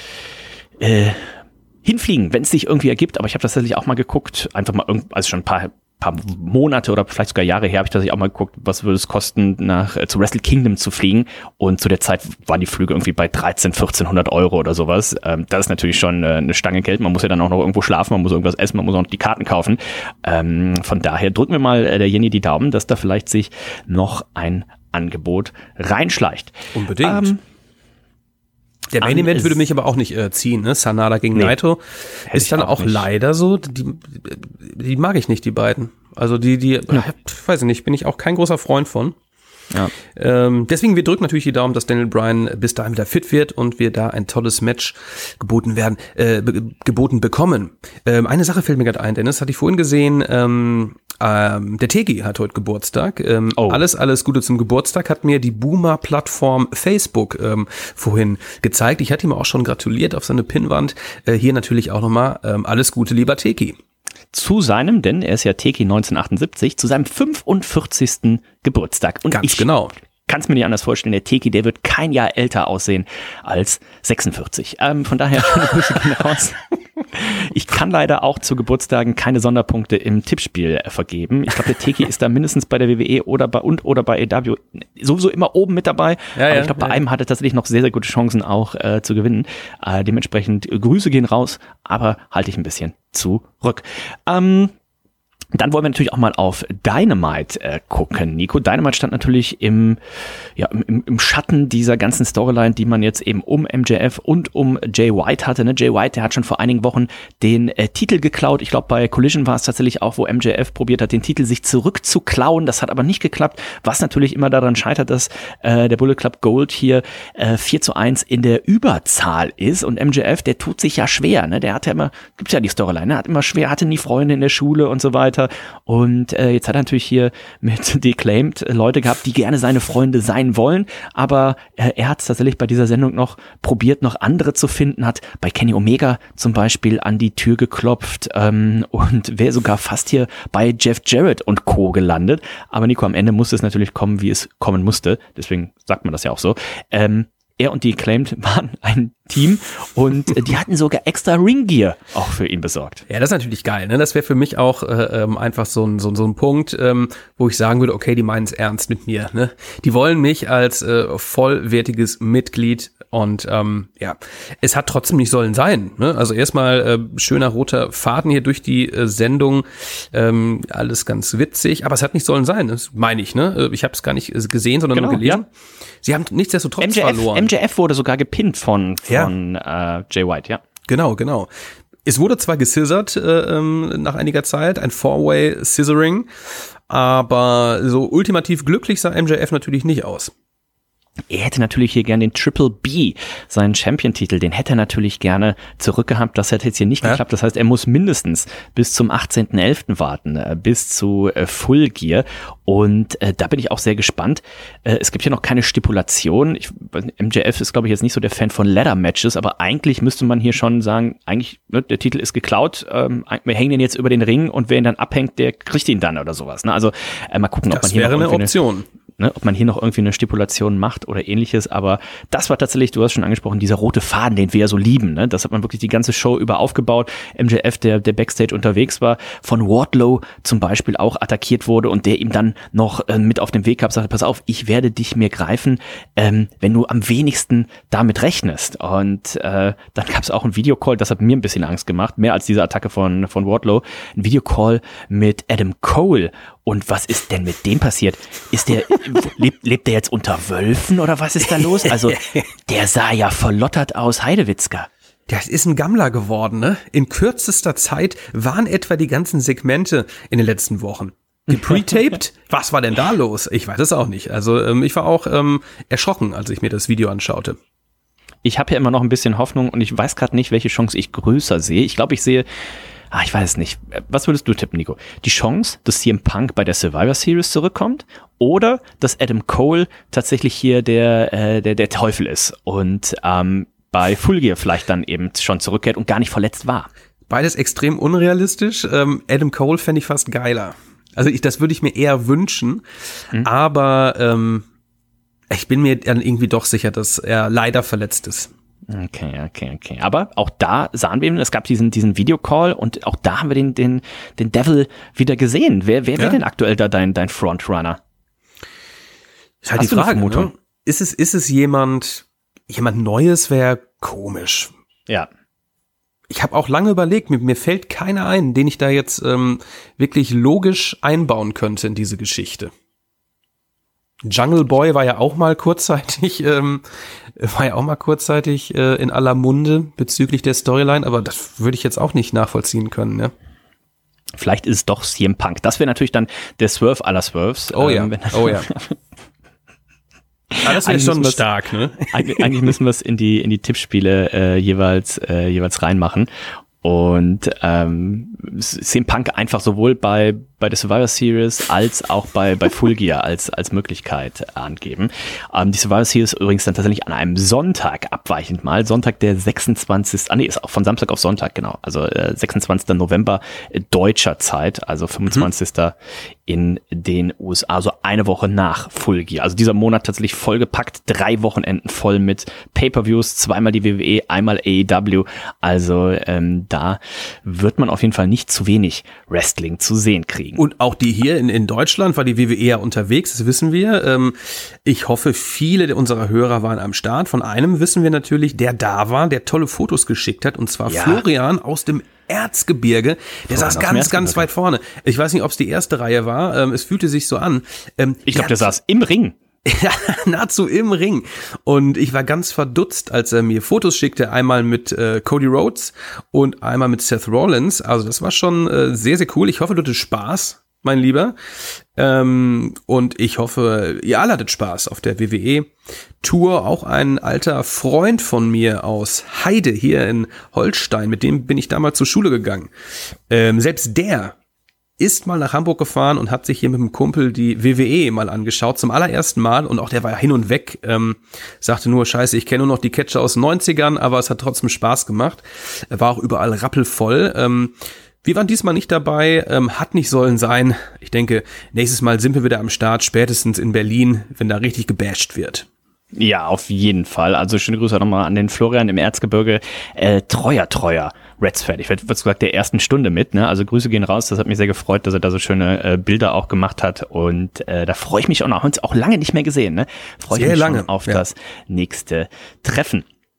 Speaker 6: hinfliegen, wenn es sich irgendwie ergibt. Aber ich habe tatsächlich auch mal geguckt, einfach mal also schon ein paar Monate oder vielleicht sogar Jahre her habe ich tatsächlich auch mal geguckt, was würde es kosten, zu Wrestle Kingdom zu fliegen. Und zu der Zeit waren die Flüge irgendwie bei 1.400 Euro oder sowas. Das ist natürlich schon eine Stange Geld. Man muss ja dann auch noch irgendwo schlafen, man muss irgendwas essen, man muss auch noch die Karten kaufen. Von daher drücken wir mal der Jenny die Daumen, dass da vielleicht sich noch ein Angebot reinschleicht.
Speaker 7: Unbedingt. Der Main Event würde mich aber auch nicht ziehen, ne? Sanada gegen Naito ist dann auch leider so, die mag ich nicht, die beiden. Also weiß ich nicht, bin ich auch kein großer Freund von. Ja. Deswegen, wir drücken natürlich die Daumen, dass Daniel Bryan bis dahin wieder fit wird und wir da ein tolles Match geboten bekommen. Eine Sache fällt mir gerade ein, Dennis, hatte ich vorhin gesehen, der Tegi hat heute Geburtstag. Alles Gute zum Geburtstag hat mir die Boomer-Plattform Facebook vorhin gezeigt. Ich hatte ihm auch schon gratuliert auf seine Pinnwand. Hier natürlich auch nochmal alles Gute, lieber Teki.
Speaker 6: Zu seinem, denn er ist ja Teki 1978, zu seinem 45. Geburtstag. Und
Speaker 7: ganz genau.
Speaker 6: Kann es mir nicht anders vorstellen, der Teki, der wird kein Jahr älter aussehen als 46. Von daher schöne Grüße gehen raus. Ich kann leider auch zu Geburtstagen keine Sonderpunkte im Tippspiel vergeben. Ich glaube, der Teki ist da mindestens bei der WWE oder bei AEW sowieso immer oben mit dabei. Aber ich glaube, bei einem hat er tatsächlich noch sehr, sehr gute Chancen auch zu gewinnen. Dementsprechend Grüße gehen raus, aber halte ich ein bisschen zurück. Dann wollen wir natürlich auch mal auf Dynamite gucken. Nico, Dynamite stand natürlich im Schatten dieser ganzen Storyline, die man jetzt eben um MJF und um Jay White hatte. Ne? Jay White, der hat schon vor einigen Wochen den Titel geklaut. Ich glaube, bei Collision war es tatsächlich auch, wo MJF probiert hat, den Titel sich zurückzuklauen. Das hat aber nicht geklappt, was natürlich immer daran scheitert, dass der Bullet Club Gold hier 4:1 in der Überzahl ist. Und MJF, der tut sich ja schwer. Ne? Der hat ja immer, gibt's ja die Storyline, ne? Hat immer schwer, hatte nie Freunde in der Schule und so weiter. Und jetzt hat er natürlich hier mit Declaimed Leute gehabt, die gerne seine Freunde sein wollen, aber er hat es tatsächlich bei dieser Sendung noch probiert, noch andere zu finden, hat bei Kenny Omega zum Beispiel an die Tür geklopft und wäre sogar fast hier bei Jeff Jarrett und Co. gelandet. Aber Nico, am Ende musste es natürlich kommen, wie es kommen musste, deswegen sagt man das ja auch so. Er und die Acclaimed waren ein Team und die hatten sogar extra Ringgear auch für ihn besorgt.
Speaker 7: Ja, das ist natürlich geil, ne? Das wäre für mich auch einfach so ein Punkt, wo ich sagen würde, okay, die meinen es ernst mit mir, ne? Die wollen mich als vollwertiges Mitglied und es hat trotzdem nicht sollen sein, ne? Also erstmal schöner roter Faden hier durch die Sendung, alles ganz witzig, aber es hat nicht sollen sein, das meine ich, ne? Ich habe es gar nicht gesehen, sondern nur gelesen. Ja. Sie haben nichtsdestotrotz verloren.
Speaker 6: MJF wurde sogar gepinnt von Jay White, ja.
Speaker 7: Genau. Es wurde zwar gescissort nach einiger Zeit, ein Four-Way Scissoring, aber so ultimativ glücklich sah MJF natürlich nicht aus.
Speaker 6: Er hätte natürlich hier gerne den Triple B, seinen Champion-Titel, den hätte er natürlich gerne zurückgehabt. Das hätte jetzt hier nicht geklappt. Das heißt, er muss mindestens bis zum 18.11. warten, bis zu Full Gear. Und da bin ich auch sehr gespannt. Es gibt ja noch keine Stipulation. MJF ist, glaube ich, jetzt nicht so der Fan von Ladder-Matches, aber eigentlich müsste man hier schon sagen, eigentlich, ne, der Titel ist geklaut, wir hängen den jetzt über den Ring und wer ihn dann abhängt, der kriegt ihn dann oder sowas. Ne? Also mal gucken, ob man hier
Speaker 7: noch eine Option.
Speaker 6: Ob man hier noch irgendwie eine Stipulation macht oder ähnliches, aber das war tatsächlich, du hast schon angesprochen, dieser rote Faden, den wir ja so lieben, ne? Das hat man wirklich die ganze Show über aufgebaut. MJF, der Backstage unterwegs war, von Wardlow zum Beispiel auch attackiert wurde und der ihm dann noch mit auf den Weg gab, sagte, pass auf, ich werde dich mir greifen, wenn du am wenigsten damit rechnest. Und dann gab es auch einen Videocall, das hat mir ein bisschen Angst gemacht, mehr als diese Attacke von Wardlow, ein Videocall mit Adam Cole. Und was ist denn mit dem passiert? Lebt der jetzt unter Wölfen oder was ist da los? Also, der sah ja verlottert aus, Heidewitzka.
Speaker 7: Das ist ein Gammler geworden, ne? In kürzester Zeit waren etwa die ganzen Segmente in den letzten Wochen gepretaped. Was war denn da los? Ich weiß es auch nicht. Also, ich war auch erschrocken, als ich mir das Video anschaute.
Speaker 6: Ich habe ja immer noch ein bisschen Hoffnung und ich weiß gerade nicht, welche Chance ich größer sehe. Ich glaube, ich sehe ich weiß es nicht. Was würdest du tippen, Nico? Die Chance, dass CM Punk bei der Survivor Series zurückkommt oder dass Adam Cole tatsächlich hier der Teufel ist und bei Full Gear vielleicht dann eben schon zurückkehrt und gar nicht verletzt war?
Speaker 7: Beides extrem unrealistisch. Adam Cole fände ich fast geiler. Also das würde ich mir eher wünschen, aber ich bin mir dann irgendwie doch sicher, dass er leider verletzt ist.
Speaker 6: Okay. Aber auch da sahen wir, es gab diesen Videocall und auch da haben wir den Devil wieder gesehen. Wer wäre denn aktuell da dein Frontrunner?
Speaker 7: Ist halt die Frage, ne? Ist es jemand Neues, wäre komisch.
Speaker 6: Ja.
Speaker 7: Ich habe auch lange überlegt, mir fällt keiner ein, den ich da jetzt wirklich logisch einbauen könnte in diese Geschichte. Jungle Boy war ja auch mal kurzzeitig in aller Munde bezüglich der Storyline, aber das würde ich jetzt auch nicht nachvollziehen können, ne?
Speaker 6: Vielleicht ist es doch CM Punk. Das wäre natürlich dann der Swerve aller Swerves.
Speaker 7: Oh ja. Das wäre schon stark, ne?
Speaker 6: Eigentlich müssen wir es in die Tippspiele jeweils reinmachen. Und CM Punk einfach sowohl bei der Survivor Series als auch bei Full Gear als Möglichkeit angeben. Die Survivor Series übrigens dann tatsächlich an einem Sonntag abweichend mal. Sonntag der 26. ist auch von Samstag auf Sonntag, genau. Also 26. November deutscher Zeit, also 25. in den USA, also eine Woche nach Full Gear. Also dieser Monat tatsächlich vollgepackt, 3 Wochenenden voll mit Pay-Per-Views, zweimal die WWE, einmal AEW. Also da wird man auf jeden Fall nicht zu wenig Wrestling zu sehen kriegen.
Speaker 7: Und auch die hier in Deutschland war die WWE ja unterwegs, das wissen wir. Ich hoffe, viele unserer Hörer waren am Start. Von einem wissen wir natürlich, der da war, der tolle Fotos geschickt hat, und zwar Florian aus dem Erzgebirge. Der saß ganz weit vorne. Ich weiß nicht, ob es die erste Reihe war. Es fühlte sich so an.
Speaker 6: Ich glaube, der saß im Ring.
Speaker 7: Ja, nahezu im Ring. Und ich war ganz verdutzt, als er mir Fotos schickte, einmal mit Cody Rhodes und einmal mit Seth Rollins. Also das war schon sehr, sehr cool. Ich hoffe, du hattest Spaß, mein Lieber. Und ich hoffe, ihr alle hattet Spaß auf der WWE-Tour. Auch ein alter Freund von mir aus Heide hier in Holstein, mit dem bin ich damals zur Schule gegangen. Selbst der ist mal nach Hamburg gefahren und hat sich hier mit dem Kumpel die WWE mal angeschaut, zum allerersten Mal, und auch der war hin und weg, sagte nur, scheiße, ich kenne nur noch die Catcher aus den 90ern, aber es hat trotzdem Spaß gemacht, war auch überall rappelvoll. Wir waren diesmal nicht dabei, hat nicht sollen sein. Ich denke, nächstes Mal sind wir wieder am Start, spätestens in Berlin, wenn da richtig gebasht wird.
Speaker 6: Ja, auf jeden Fall. Also schöne Grüße nochmal an den Florian im Erzgebirge. Treuer Reds-Fan. Ich werde gesagt der ersten Stunde mit, ne? Also Grüße gehen raus. Das hat mich sehr gefreut, dass er da so schöne Bilder auch gemacht hat. Und da freue ich mich auch noch. Haben uns auch lange nicht mehr gesehen, ne? Freue ich mich schon auf das nächste Treffen.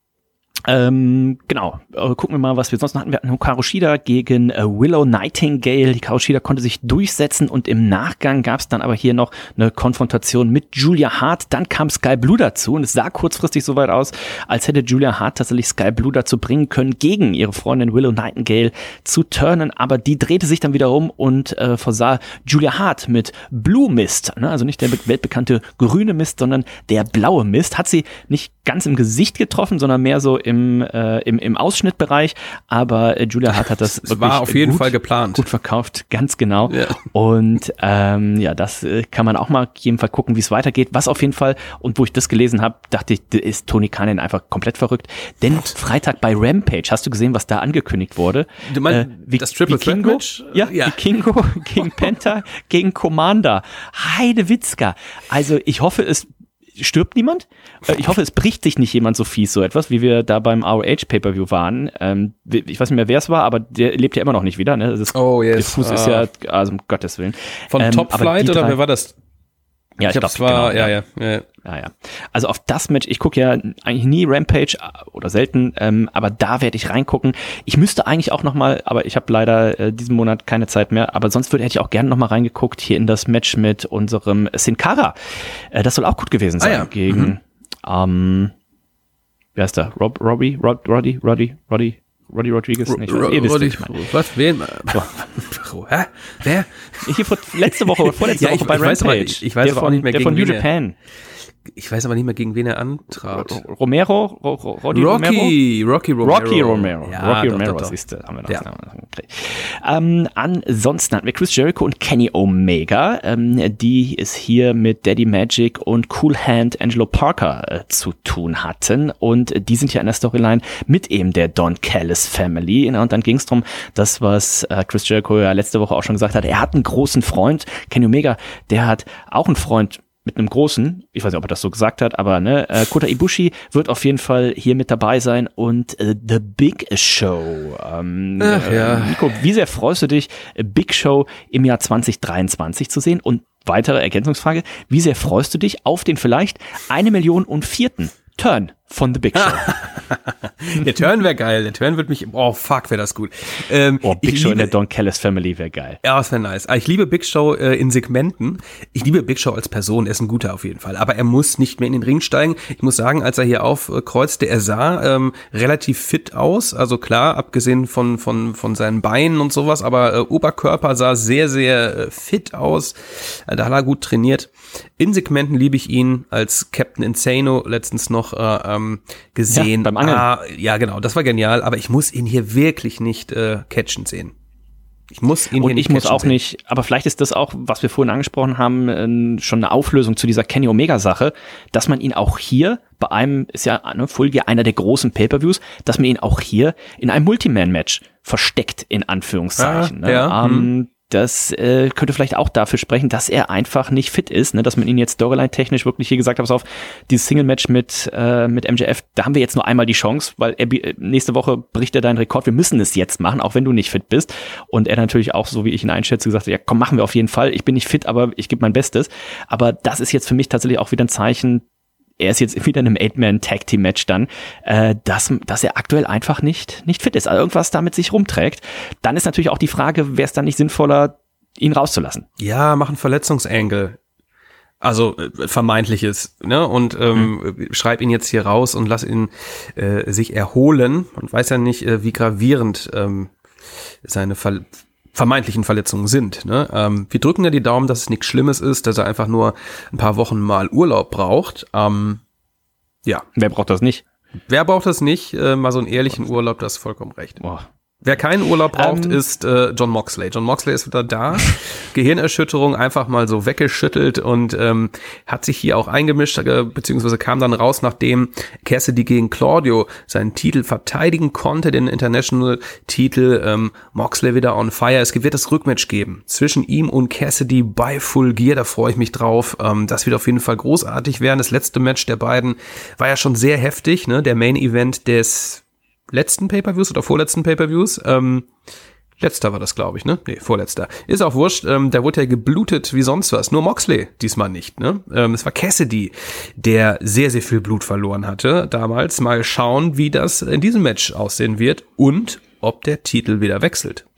Speaker 6: Genau, gucken wir mal, was wir sonst noch hatten. Wir hatten Hikaru Shida gegen Willow Nightingale. Hikaru Shida konnte sich durchsetzen und im Nachgang gab es dann aber hier noch eine Konfrontation mit Julia Hart. Dann kam Sky Blue dazu und es sah kurzfristig so weit aus, als hätte Julia Hart tatsächlich Sky Blue dazu bringen können, gegen ihre Freundin Willow Nightingale zu turnen, aber die drehte sich dann wieder um und versah Julia Hart mit Blue Mist, ne? Also nicht der weltbekannte grüne Mist, sondern der blaue Mist. Hat sie nicht ganz im Gesicht getroffen, sondern mehr so im Ausschnittbereich, aber Julia Hart hat das wirklich
Speaker 7: war auf jeden Fall geplant.
Speaker 6: Gut verkauft, ganz genau.
Speaker 7: Ja.
Speaker 6: Und das kann man auch mal jeden Fall gucken, wie es weitergeht. Was auf jeden Fall, und wo ich das gelesen habe, dachte ich, ist Tony Khan einfach komplett verrückt. Denn Freitag bei Rampage, hast du gesehen, was da angekündigt wurde?
Speaker 7: Du meinst das Triple Threat Match?
Speaker 6: Ja, Vikingo gegen Penta, gegen Commander. Heidewitzka. Also ich hoffe, es stirbt niemand. Ich hoffe, es bricht sich nicht jemand so fies, so etwas, wie wir da beim ROH Pay-Per-View waren. Ich weiß nicht mehr, wer es war, aber der lebt ja immer noch nicht wieder. Ne? Der Fuß ist ja, also um Gottes Willen.
Speaker 7: Von Top Flight oder wer war das?
Speaker 6: Ja, ich glaube, es war, genau, ja. Also auf das Match, ich gucke ja eigentlich nie Rampage oder selten, aber da werde ich reingucken. Ich müsste eigentlich auch nochmal, aber ich habe leider diesen Monat keine Zeit mehr, aber sonst hätte ich auch gerne nochmal reingeguckt hier in das Match mit unserem Sin Cara. Das soll auch gut gewesen sein gegen, wer ist da? Roddy Rodriguez? Ihr wisst, was ich meine.
Speaker 7: Was? Wen? Hä? Wer?
Speaker 6: Hier letzte Woche oder vorletzte Woche bei Rampage.
Speaker 7: Ich weiß aber auch nicht mehr,
Speaker 6: der von New Japan.
Speaker 7: Ich weiß aber nicht mehr, gegen wen er antrat.
Speaker 6: Rocky Romero.
Speaker 7: Ja,
Speaker 6: Rocky Romero, siehst du, haben wir das. Ansonsten hatten wir Chris Jericho und Kenny Omega, die es hier mit Daddy Magic und Cool Hand Angelo Parker zu tun hatten. Und die sind ja in der Storyline mit eben der Don Callis Family. Und dann ging es darum, das, was Chris Jericho ja letzte Woche auch schon gesagt hat, er hat einen großen Freund. Kenny Omega, der hat auch einen Freund mit einem großen, ich weiß nicht, ob er das so gesagt hat, aber ne, Kota Ibushi wird auf jeden Fall hier mit dabei sein und The Big Show. Nico, wie sehr freust du dich, Big Show im Jahr 2023 zu sehen? Und weitere Ergänzungsfrage, wie sehr freust du dich auf den vielleicht 1 Million und 4. Turn von The Big Show.
Speaker 7: Der Turn wäre geil. Der Turn wird mich, wäre das gut.
Speaker 6: Big Show in der Don Callis Family wäre geil.
Speaker 7: Ja, das wäre nice. Ich liebe Big Show in Segmenten. Ich liebe Big Show als Person. Er ist ein guter auf jeden Fall. Aber er muss nicht mehr in den Ring steigen. Ich muss sagen, als er hier aufkreuzte, er sah relativ fit aus. Also klar, abgesehen von seinen Beinen und sowas. Aber Oberkörper sah sehr, sehr fit aus. Da hat er gut trainiert. In Segmenten liebe ich ihn als Captain Insano letztens noch gesehen.
Speaker 6: Ja, beim Angeln.
Speaker 7: Ja, genau, das war genial, aber ich muss ihn hier wirklich nicht catchen sehen. Ich muss ihn hier nicht
Speaker 6: muss auch
Speaker 7: sehen.
Speaker 6: nicht, aber vielleicht ist das auch, was wir vorhin angesprochen haben, schon eine Auflösung zu dieser Kenny Omega-Sache, dass man ihn auch hier bei einem, ist ja Full Gear einer der großen Pay-Per-Views, dass man ihn auch hier in einem Multiman-Match versteckt, in Anführungszeichen. Das könnte vielleicht auch dafür sprechen, dass er einfach nicht fit ist, ne? Dass man ihn jetzt storyline-technisch wirklich hier gesagt hat, pass auf, dieses Single-Match mit MJF, da haben wir jetzt nur einmal die Chance, weil nächste Woche bricht er deinen Rekord, wir müssen es jetzt machen, auch wenn du nicht fit bist. Und er natürlich auch, so wie ich ihn einschätze, gesagt hat, ja komm, machen wir auf jeden Fall, ich bin nicht fit, aber ich gebe mein Bestes. Aber das ist jetzt für mich tatsächlich auch wieder ein Zeichen, er ist jetzt wieder in einem 8-Man-Tag-Team-Match dann, dass er aktuell einfach nicht fit ist, also irgendwas damit sich rumträgt. Dann ist natürlich auch die Frage, wäre es dann nicht sinnvoller, ihn rauszulassen?
Speaker 7: Ja, mach einen Verletzungsengel. Also vermeintliches, ne? Und schreib ihn jetzt hier raus und lass ihn sich erholen. Man weiß ja nicht, wie gravierend seine vermeintlichen Verletzungen sind. Ne? Wir drücken ja die Daumen, dass es nichts Schlimmes ist, dass er einfach nur ein paar Wochen mal Urlaub braucht. Ja.
Speaker 6: Wer braucht das nicht?
Speaker 7: Wer braucht das nicht? Mal so einen ehrlichen Urlaub, das ist vollkommen recht.
Speaker 6: Boah.
Speaker 7: Wer keinen Urlaub braucht, ist John Moxley. John Moxley ist wieder da. Gehirnerschütterung einfach mal so weggeschüttelt und hat sich hier auch eingemischt, beziehungsweise kam dann raus, nachdem Cassidy gegen Claudio seinen Titel verteidigen konnte, den International-Titel. Moxley wieder on fire. Wird das Rückmatch geben zwischen ihm und Cassidy bei Full Gear. Da freue ich mich drauf. Das wird auf jeden Fall großartig werden. Das letzte Match der beiden war ja schon sehr heftig, ne? Der Main-Event des letzten Pay-Per-Views oder vorletzten Pay-Per-Views. Letzter war das, glaube ich, ne? Nee, vorletzter. Ist auch wurscht, der wurde ja geblutet wie sonst was. Nur Moxley diesmal nicht, ne? Es war Cassidy, der sehr, sehr viel Blut verloren hatte damals. Mal schauen, wie das in diesem Match aussehen wird und ob der Titel wieder wechselt.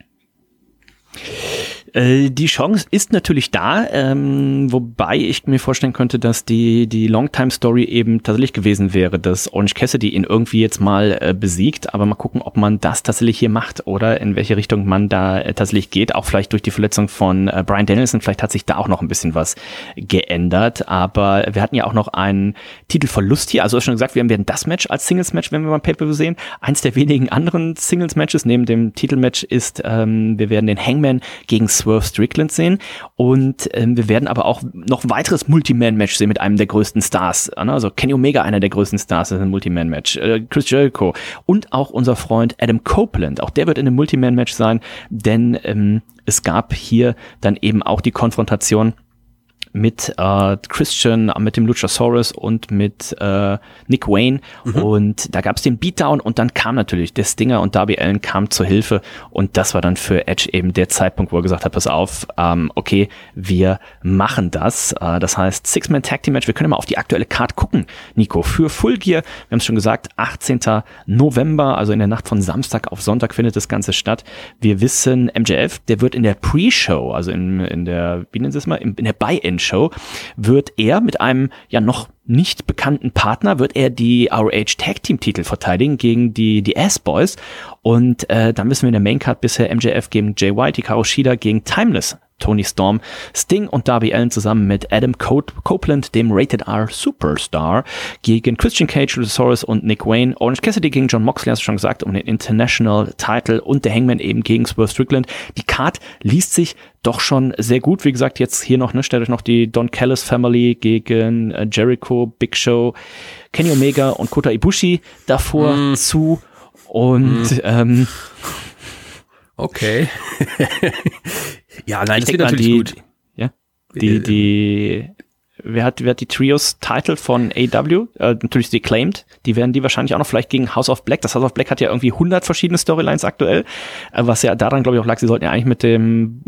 Speaker 6: Die Chance ist natürlich da, wobei ich mir vorstellen könnte, dass die Longtime-Story eben tatsächlich gewesen wäre, dass Orange Cassidy ihn irgendwie jetzt mal besiegt, aber mal gucken, ob man das tatsächlich hier macht oder in welche Richtung man da tatsächlich geht, auch vielleicht durch die Verletzung von Bryan Danielson, vielleicht hat sich da auch noch ein bisschen was geändert, aber wir hatten ja auch noch einen Titelverlust hier, also du hast schon gesagt, wir werden das Match als Singles-Match, wenn wir beim Pay-Per-View sehen, eins der wenigen anderen Singles-Matches neben dem Titelmatch ist, wir werden den Hangman gegen Swerve Strickland sehen und wir werden aber auch noch ein weiteres Multi-Man-Match sehen mit einem der größten Stars, also Kenny Omega, einer der größten Stars in einem Multi-Man-Match, Chris Jericho und auch unser Freund Adam Copeland, auch der wird in einem Multi-Man-Match sein, denn es gab hier dann eben auch die Konfrontation mit Christian, mit dem Luchasaurus und mit Nick Wayne und da gab es den Beatdown und dann kam natürlich der Stinger und Darby Allin kam zur Hilfe und das war dann für Edge eben der Zeitpunkt, wo er gesagt hat, pass auf, okay, wir machen das. Das heißt, Six-Man Tag Team Match, wir können mal auf die aktuelle Card gucken, Nico, für Full Gear, wir haben es schon gesagt, 18. November, also in der Nacht von Samstag auf Sonntag findet das Ganze statt. Wir wissen, MJF, der wird in der Pre-Show, also in der, wie nennen Sie es mal, in der Buy-In-Show, wird er mit einem ja noch nicht bekannten Partner, wird er die ROH Tag Team Titel verteidigen gegen die Ass Boys und dann wissen wir in der Maincard bisher MJF gegen Jay White, Hikaru Shida gegen Timeless, Tony Storm, Sting und Darby Allin zusammen mit Adam Copeland, dem Rated R Superstar, gegen Christian Cage, Luchasaurus und Nick Wayne, Orange Cassidy gegen John Moxley, hast du schon gesagt, um den International Title und der Hangman eben gegen Swerve Strickland. Die Card liest sich doch schon sehr gut. Wie gesagt, jetzt hier noch, stellt euch noch die Don Callis Family gegen Jericho, Big Show, Kenny Omega und Kota Ibushi davor zu und
Speaker 7: okay. Ja, nein, das wird natürlich gut.
Speaker 6: Ja, die Wer hat die Trios-Title von AEW? Natürlich die Acclaimed. Die werden die wahrscheinlich auch noch vielleicht gegen House of Black. Das House of Black hat ja irgendwie 100 verschiedene Storylines aktuell. Was ja daran, glaube ich, auch lag, sie sollten ja eigentlich mit dem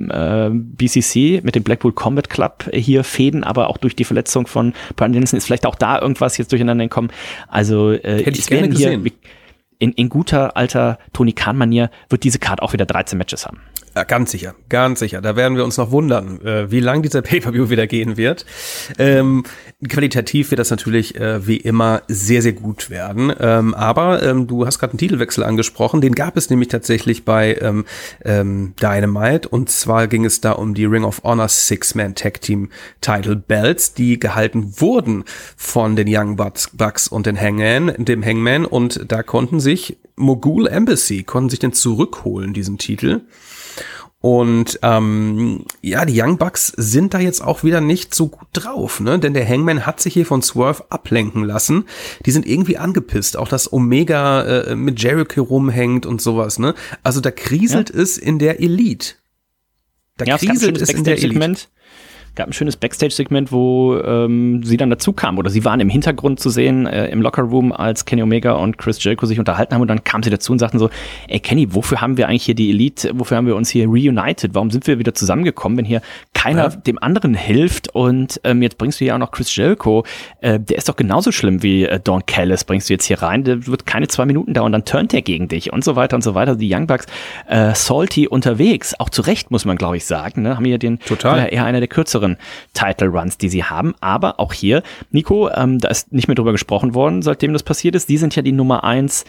Speaker 6: BCC, mit dem Blackpool Combat Club hier fäden, aber auch durch die Verletzung von Bryan Danielson ist vielleicht auch da irgendwas jetzt durcheinander gekommen. Also
Speaker 7: hätte ich gerne gesehen.
Speaker 6: In guter alter Tony Khan-Manier wird diese Card auch wieder 13 Matches haben.
Speaker 7: Ja, ganz sicher, ganz sicher. Da werden wir uns noch wundern, wie lang dieser Pay-Per-View wieder gehen wird. Qualitativ wird das natürlich wie immer sehr, sehr gut werden. Aber du hast gerade einen Titelwechsel angesprochen. Den gab es nämlich tatsächlich bei Dynamite. Und zwar ging es da um die Ring of Honor Six-Man Tag Team Title Belts, die gehalten wurden von den Young Bucks und dem Hangman. Und da konnten sich Mogul Embassy den zurückholen, diesen Titel. Und die Young Bucks sind da jetzt auch wieder nicht so gut drauf, ne? Denn der Hangman hat sich hier von Swerve ablenken lassen. Die sind irgendwie angepisst. Auch dass Omega mit Jericho rumhängt und sowas, ne? Also da kriselt es in der Elite.
Speaker 6: Kriselt es in der Elite. Gab ein schönes Backstage-Segment, wo sie dann dazu kamen oder sie waren im Hintergrund zu sehen im Lockerroom, als Kenny Omega und Chris Jericho sich unterhalten haben und dann kamen sie dazu und sagten so, ey Kenny, wofür haben wir eigentlich hier die Elite, wofür haben wir uns hier reunited, warum sind wir wieder zusammengekommen, wenn hier keiner dem anderen hilft und jetzt bringst du ja auch noch Chris Jericho, der ist doch genauso schlimm wie Don Callis, bringst du jetzt hier rein, der wird keine 2 Minuten dauern, dann turnt der gegen dich und so weiter und so weiter. Die Young Bucks salty unterwegs, auch zu Recht, muss man glaube ich sagen, ne? Haben hier eher einer der kürzeren Title Runs, die sie haben, aber auch hier, Nico, da ist nicht mehr drüber gesprochen worden, seitdem das passiert ist, die sind ja die Nummer 1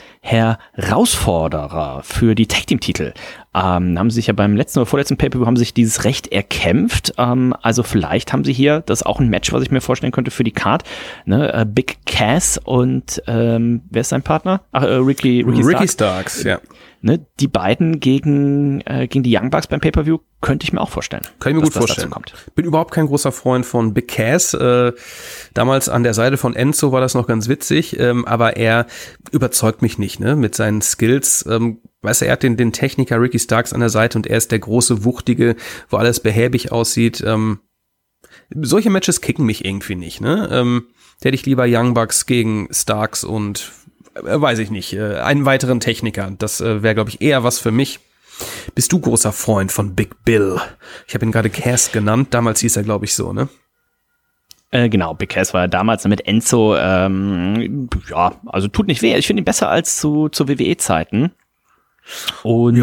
Speaker 6: Herausforderer für die Tag Team Titel. Haben sie sich ja beim letzten oder vorletzten Pay-Per-View haben sich dieses Recht erkämpft, also vielleicht haben sie hier, das ist auch ein Match, was ich mir vorstellen könnte für die Card, ne? Big Cass und wer ist sein Partner? Ricky
Speaker 7: Starks, ja.
Speaker 6: Ne, die beiden gegen die Young Bucks beim Pay-Per-View könnte ich mir auch vorstellen.
Speaker 7: Kann ich mir gut vorstellen. Bin überhaupt kein großer Freund von Big Cass. Damals an der Seite von Enzo war das noch ganz witzig, aber er überzeugt mich nicht, ne, mit seinen Skills. Weißt du, er hat den Techniker Ricky Starks an der Seite und er ist der große, wuchtige, wo alles behäbig aussieht. Solche Matches kicken mich irgendwie nicht, ne? Da hätte ich lieber Young Bucks gegen Starks und weiß ich nicht, einen weiteren Techniker. Das wäre, glaube ich, eher was für mich. Bist du großer Freund von Big Bill? Ich habe ihn gerade Cass genannt. Damals hieß er, glaube ich, so, ne?
Speaker 6: Genau, Big Cass war ja damals mit Enzo. Also tut nicht weh. Ich finde ihn besser als zu WWE-Zeiten. Und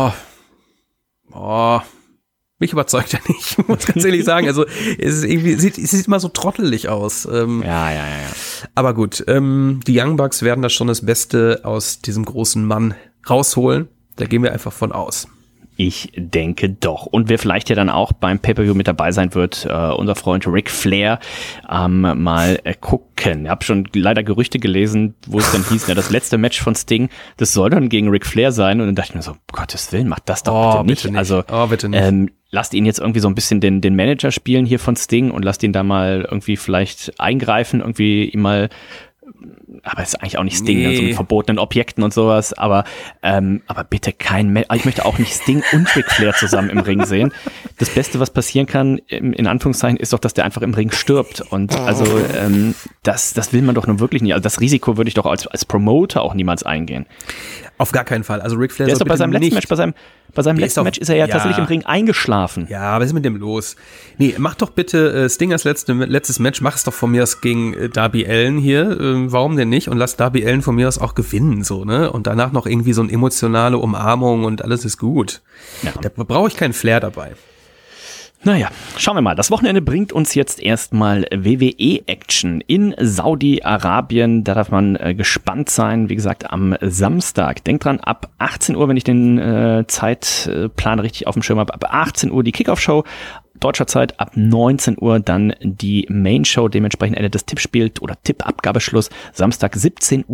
Speaker 7: mich überzeugt er nicht, muss ganz ehrlich sagen. Also es ist irgendwie, es sieht immer so trottelig aus.
Speaker 6: Ja.
Speaker 7: Aber gut, die Young Bucks werden da schon das Beste aus diesem großen Mann rausholen. Da gehen wir einfach von aus.
Speaker 6: Ich denke doch. Und wer vielleicht ja dann auch beim Pay-Per-View mit dabei sein wird, unser Freund Ric Flair, mal gucken. Ich habe schon leider Gerüchte gelesen, wo es dann hieß, das letzte Match von Sting, das soll dann gegen Ric Flair sein. Und dann dachte ich mir so, Gottes Willen, macht das doch bitte nicht. Also,
Speaker 7: bitte nicht.
Speaker 6: Lasst ihn jetzt irgendwie so ein bisschen den Manager spielen hier von Sting und lasst ihn da mal irgendwie vielleicht eingreifen, irgendwie ihm mal, aber es ist eigentlich auch nicht Sting, also mit verbotenen Objekten und sowas, aber bitte ich möchte auch nicht Sting und Ric Flair zusammen im Ring sehen. Das Beste, was passieren kann, in Anführungszeichen, ist doch, dass der einfach im Ring stirbt und also das will man doch nun wirklich nicht, also das Risiko würde ich doch als Promoter auch niemals eingehen.
Speaker 7: Auf gar keinen Fall, also Ric Flair
Speaker 6: der ist doch bei seinem letzten Match, bei seinem letzten Match ist er ja tatsächlich im Ring eingeschlafen.
Speaker 7: Ja, was ist mit dem los? Nee, mach doch bitte Sting als letztes Match, mach es doch von mir aus gegen Darby Allin hier, warum denn nicht? Und lass Darby Allin von mir aus auch gewinnen, so, ne? Und danach noch irgendwie so eine emotionale Umarmung und alles ist gut. Ja. Da brauche ich keinen Flair dabei.
Speaker 6: Naja, schauen wir mal. Das Wochenende bringt uns jetzt erstmal WWE-Action in Saudi-Arabien. Da darf man gespannt sein. Wie gesagt, am Samstag. Denkt dran, ab 18 Uhr, wenn ich den Zeitplan richtig auf dem Schirm habe, ab 18 Uhr die Kickoff-Show. Deutscher Zeit ab 19 Uhr dann die Main-Show, dementsprechend endet das Tippspiel oder Tippabgabeschluss Samstag 17:59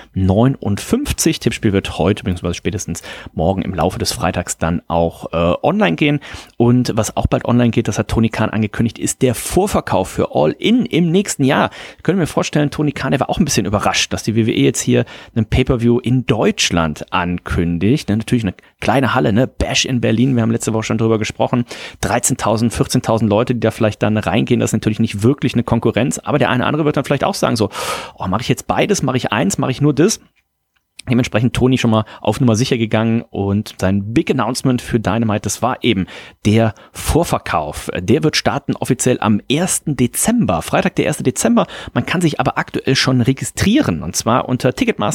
Speaker 6: Uhr. Tippspiel wird heute bzw. spätestens morgen im Laufe des Freitags dann auch online gehen. Und was auch bald online geht, das hat Tony Khan angekündigt, ist der Vorverkauf für All In im nächsten Jahr. Ich könnte mir vorstellen, Tony Khan, der war auch ein bisschen überrascht, dass die WWE jetzt hier einen Pay-Per-View in Deutschland ankündigt. Natürlich eine kleine Halle, ne? Bash in Berlin, wir haben letzte Woche schon drüber gesprochen. 13.000, 14.000 Leute, die da vielleicht dann reingehen, das ist natürlich nicht wirklich eine Konkurrenz, aber der eine oder andere wird dann vielleicht auch sagen so, mache ich jetzt beides, mache ich eins, mache ich nur das? Dementsprechend Toni schon mal auf Nummer sicher gegangen und sein Big Announcement für Dynamite, das war eben der Vorverkauf. Der wird starten offiziell am 1. Dezember, Freitag der 1. Dezember. Man kann sich aber aktuell schon registrieren und zwar unter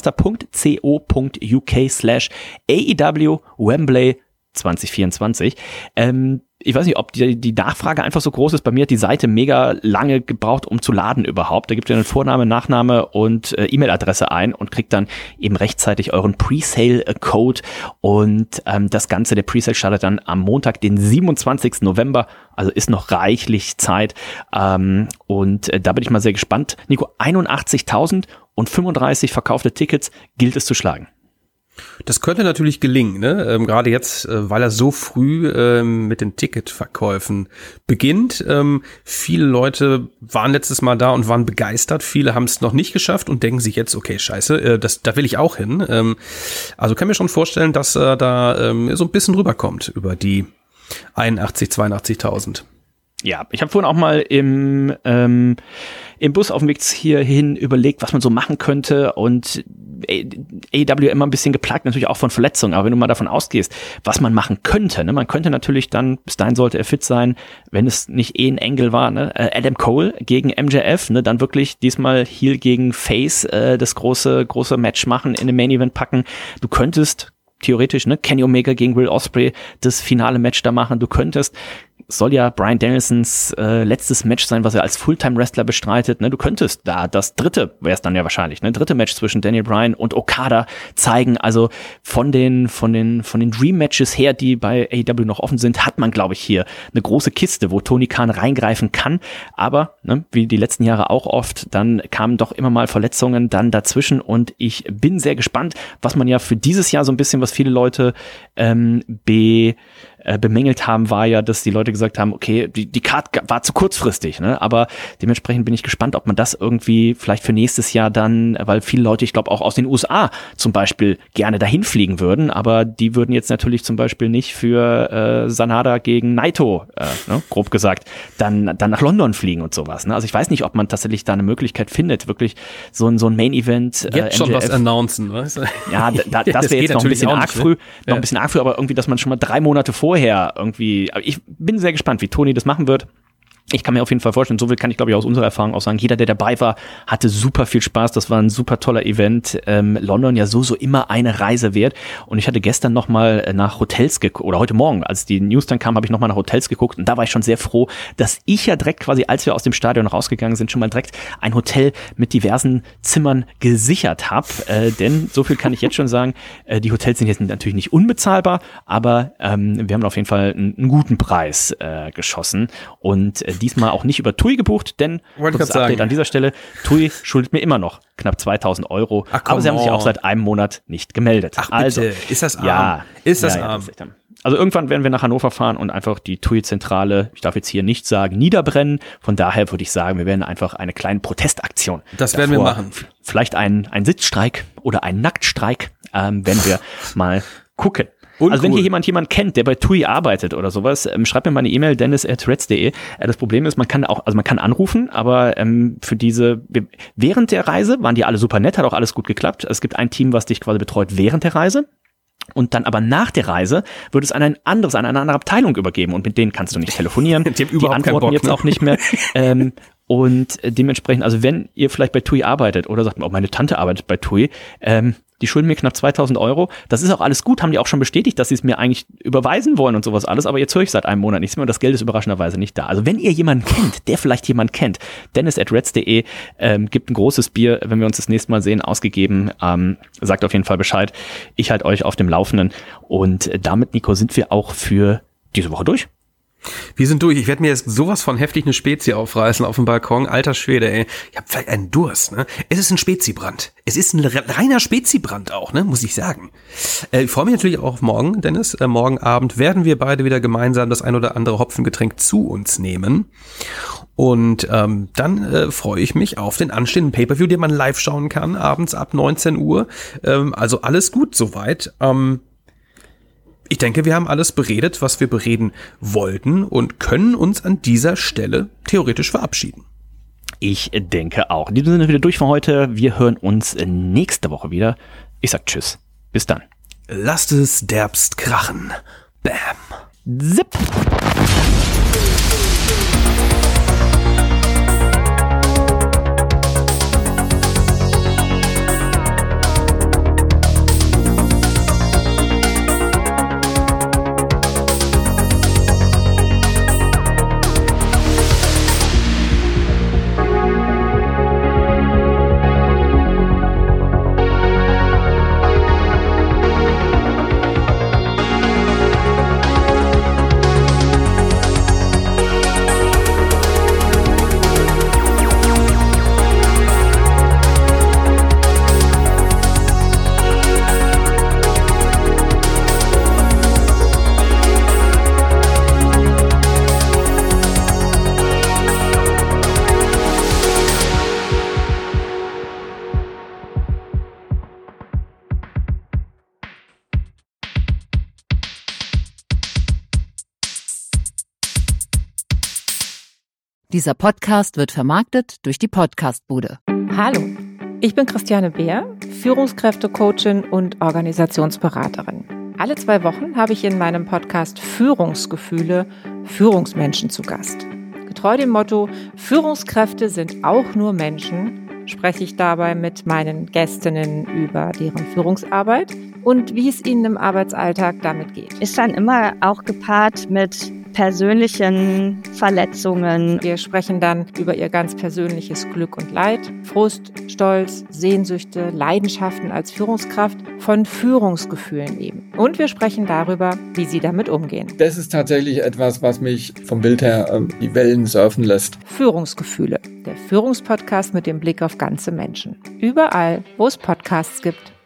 Speaker 6: ticketmaster.co.uk/AEW Wembley 2024. Ich weiß nicht, ob die Nachfrage einfach so groß ist. Bei mir hat die Seite mega lange gebraucht, um zu laden überhaupt. Da gebt ihr einen Vorname, Nachname und E-Mail-Adresse ein und kriegt dann eben rechtzeitig euren Presale-Code. Und das Ganze, der Presale startet dann am Montag, den 27. November. Also ist noch reichlich Zeit. Und da bin ich mal sehr gespannt. Nico, 81.035 verkaufte Tickets gilt es zu schlagen.
Speaker 7: Das könnte natürlich gelingen, ne? Gerade jetzt, weil er so früh mit den Ticketverkäufen beginnt. Viele Leute waren letztes Mal da und waren begeistert. Viele haben es noch nicht geschafft und denken sich jetzt, okay, scheiße, da will ich auch hin. Also kann mir schon vorstellen, dass er da so ein bisschen rüberkommt über die 82.000.
Speaker 6: Ja, ich habe vorhin auch mal im Bus auf dem Weg hierhin überlegt, was man so machen könnte und AEW immer ein bisschen geplagt, natürlich auch von Verletzungen, aber wenn du mal davon ausgehst, was man machen könnte, ne, man könnte natürlich dann, bis dahin sollte er fit sein, wenn es nicht ein Engel war, ne, Adam Cole gegen MJF, ne, dann wirklich diesmal Heel gegen Face das große Match machen, in den Main Event packen. Du könntest theoretisch, ne, Kenny Omega gegen Will Ospreay das finale Match da machen, du könntest, soll ja Bryan Danielsons letztes Match sein, was er als Fulltime-Wrestler bestreitet. Ne? Du könntest da das dritte, wäre es dann ja wahrscheinlich, ne, dritte Match zwischen Daniel Bryan und Okada zeigen. Also von den Dream-Matches her, die bei AEW noch offen sind, hat man, glaube ich, hier eine große Kiste, wo Tony Khan reingreifen kann. Aber, ne, wie die letzten Jahre auch oft, dann kamen doch immer mal Verletzungen dann dazwischen und ich bin sehr gespannt, was man ja für dieses Jahr so ein bisschen, was viele Leute bemängelt haben, war ja, dass die Leute gesagt haben, okay, die Card war zu kurzfristig, ne? Aber dementsprechend bin ich gespannt, ob man das irgendwie vielleicht für nächstes Jahr dann, weil viele Leute, ich glaube auch aus den USA zum Beispiel gerne dahin fliegen würden, aber die würden jetzt natürlich zum Beispiel nicht für Sanada gegen Naito, ne, grob gesagt, dann nach London fliegen und sowas, ne? Also ich weiß nicht, ob man tatsächlich da eine Möglichkeit findet, wirklich so ein Main-Event
Speaker 7: jetzt schon was announcen, weißt du?
Speaker 6: Ja, das wäre jetzt noch ein bisschen arg früh, ein bisschen arg früh, aber irgendwie, dass man schon mal 3 Monate vorher irgendwie, ich bin sehr gespannt, wie Tony das machen wird. Ich kann mir auf jeden Fall vorstellen, so viel kann ich, glaube ich, aus unserer Erfahrung auch sagen, jeder, der dabei war, hatte super viel Spaß, das war ein super toller Event, London ja so immer eine Reise wert und ich hatte gestern nochmal nach Hotels geguckt, oder heute Morgen, als die News dann kam, habe ich nochmal nach Hotels geguckt und da war ich schon sehr froh, dass ich ja direkt quasi, als wir aus dem Stadion rausgegangen sind, schon mal direkt ein Hotel mit diversen Zimmern gesichert habe, denn so viel kann ich jetzt schon sagen, die Hotels sind jetzt natürlich nicht unbezahlbar, aber wir haben auf jeden Fall einen guten Preis geschossen und diesmal auch nicht über TUI gebucht, denn das Update an dieser Stelle, TUI schuldet mir immer noch knapp 2.000 €, aber sie haben sich auch seit einem Monat nicht gemeldet.
Speaker 7: Ach bitte,
Speaker 6: also,
Speaker 7: ist das arm?
Speaker 6: Ja,
Speaker 7: ist das
Speaker 6: ja,
Speaker 7: arm?
Speaker 6: Ja, also irgendwann werden wir nach Hannover fahren und einfach die TUI-Zentrale, ich darf jetzt hier nicht sagen, niederbrennen. Von daher würde ich sagen, wir werden einfach eine kleine Protestaktion.
Speaker 7: Das werden wir machen.
Speaker 6: Vielleicht ein Sitzstreik oder ein Nacktstreik, werden wir mal gucken. Also wenn hier jemand kennt, der bei TUI arbeitet oder sowas, schreibt mir mal eine E-Mail, dennis@reds.de. Das Problem ist, man kann anrufen, aber während der Reise waren die alle super nett, hat auch alles gut geklappt. Es gibt ein Team, was dich quasi betreut während der Reise. Und dann aber nach der Reise wird es an eine andere Abteilung übergeben und mit denen kannst du nicht telefonieren. Die antworten jetzt auch nicht mehr. Und dementsprechend, also wenn ihr vielleicht bei TUI arbeitet oder sagt, meine Tante arbeitet bei TUI, die schulden mir knapp 2.000 €. Das ist auch alles gut, haben die auch schon bestätigt, dass sie es mir eigentlich überweisen wollen und sowas alles, aber jetzt höre ich seit einem Monat nichts mehr und das Geld ist überraschenderweise nicht da. Also wenn ihr jemanden kennt, der vielleicht jemanden kennt, dennis@reds.de, gibt ein großes Bier, wenn wir uns das nächste Mal sehen, ausgegeben, sagt auf jeden Fall Bescheid. Ich halte euch auf dem Laufenden und damit, Nico, sind wir auch für diese Woche durch.
Speaker 7: Wir sind durch. Ich werde mir jetzt sowas von heftig eine Spezie aufreißen auf dem Balkon. Alter Schwede, ey. Ich habe vielleicht einen Durst, ne? Es ist ein Spezibrand. Es ist ein reiner Spezibrand auch, ne? Muss ich sagen. Ich freue mich natürlich auch auf morgen, Dennis. Morgen Abend werden wir beide wieder gemeinsam das ein oder andere Hopfengetränk zu uns nehmen. Und dann freue ich mich auf den anstehenden Pay-Per-View, den man live schauen kann, abends ab 19 Uhr. Also alles gut soweit. Ich denke, wir haben alles beredet, was wir bereden wollten und können uns an dieser Stelle theoretisch verabschieden.
Speaker 6: Ich denke auch. In diesem Sinne wieder durch für heute. Wir hören uns nächste Woche wieder. Ich sag Tschüss. Bis dann.
Speaker 7: Lasst es derbst krachen. Bam.
Speaker 6: Zip.
Speaker 8: Dieser Podcast wird vermarktet durch die Podcastbude.
Speaker 9: Hallo, ich bin Christiane Beer, Führungskräftecoachin und Organisationsberaterin. Alle 2 Wochen habe ich in meinem Podcast Führungsgefühle Führungsmenschen zu Gast. Getreu dem Motto, Führungskräfte sind auch nur Menschen, spreche ich dabei mit meinen Gästinnen über deren Führungsarbeit und wie es ihnen im Arbeitsalltag damit geht.
Speaker 10: Ist dann immer auch gepaart mit persönlichen Verletzungen.
Speaker 9: Wir sprechen dann über ihr ganz persönliches Glück und Leid, Frust, Stolz, Sehnsüchte, Leidenschaften als Führungskraft, von Führungsgefühlen eben. Und wir sprechen darüber, wie sie damit umgehen.
Speaker 11: Das ist tatsächlich etwas, was mich vom Bild her die Wellen surfen lässt.
Speaker 9: Führungsgefühle, der Führungspodcast mit dem Blick auf ganze Menschen. Überall, wo es Podcasts gibt.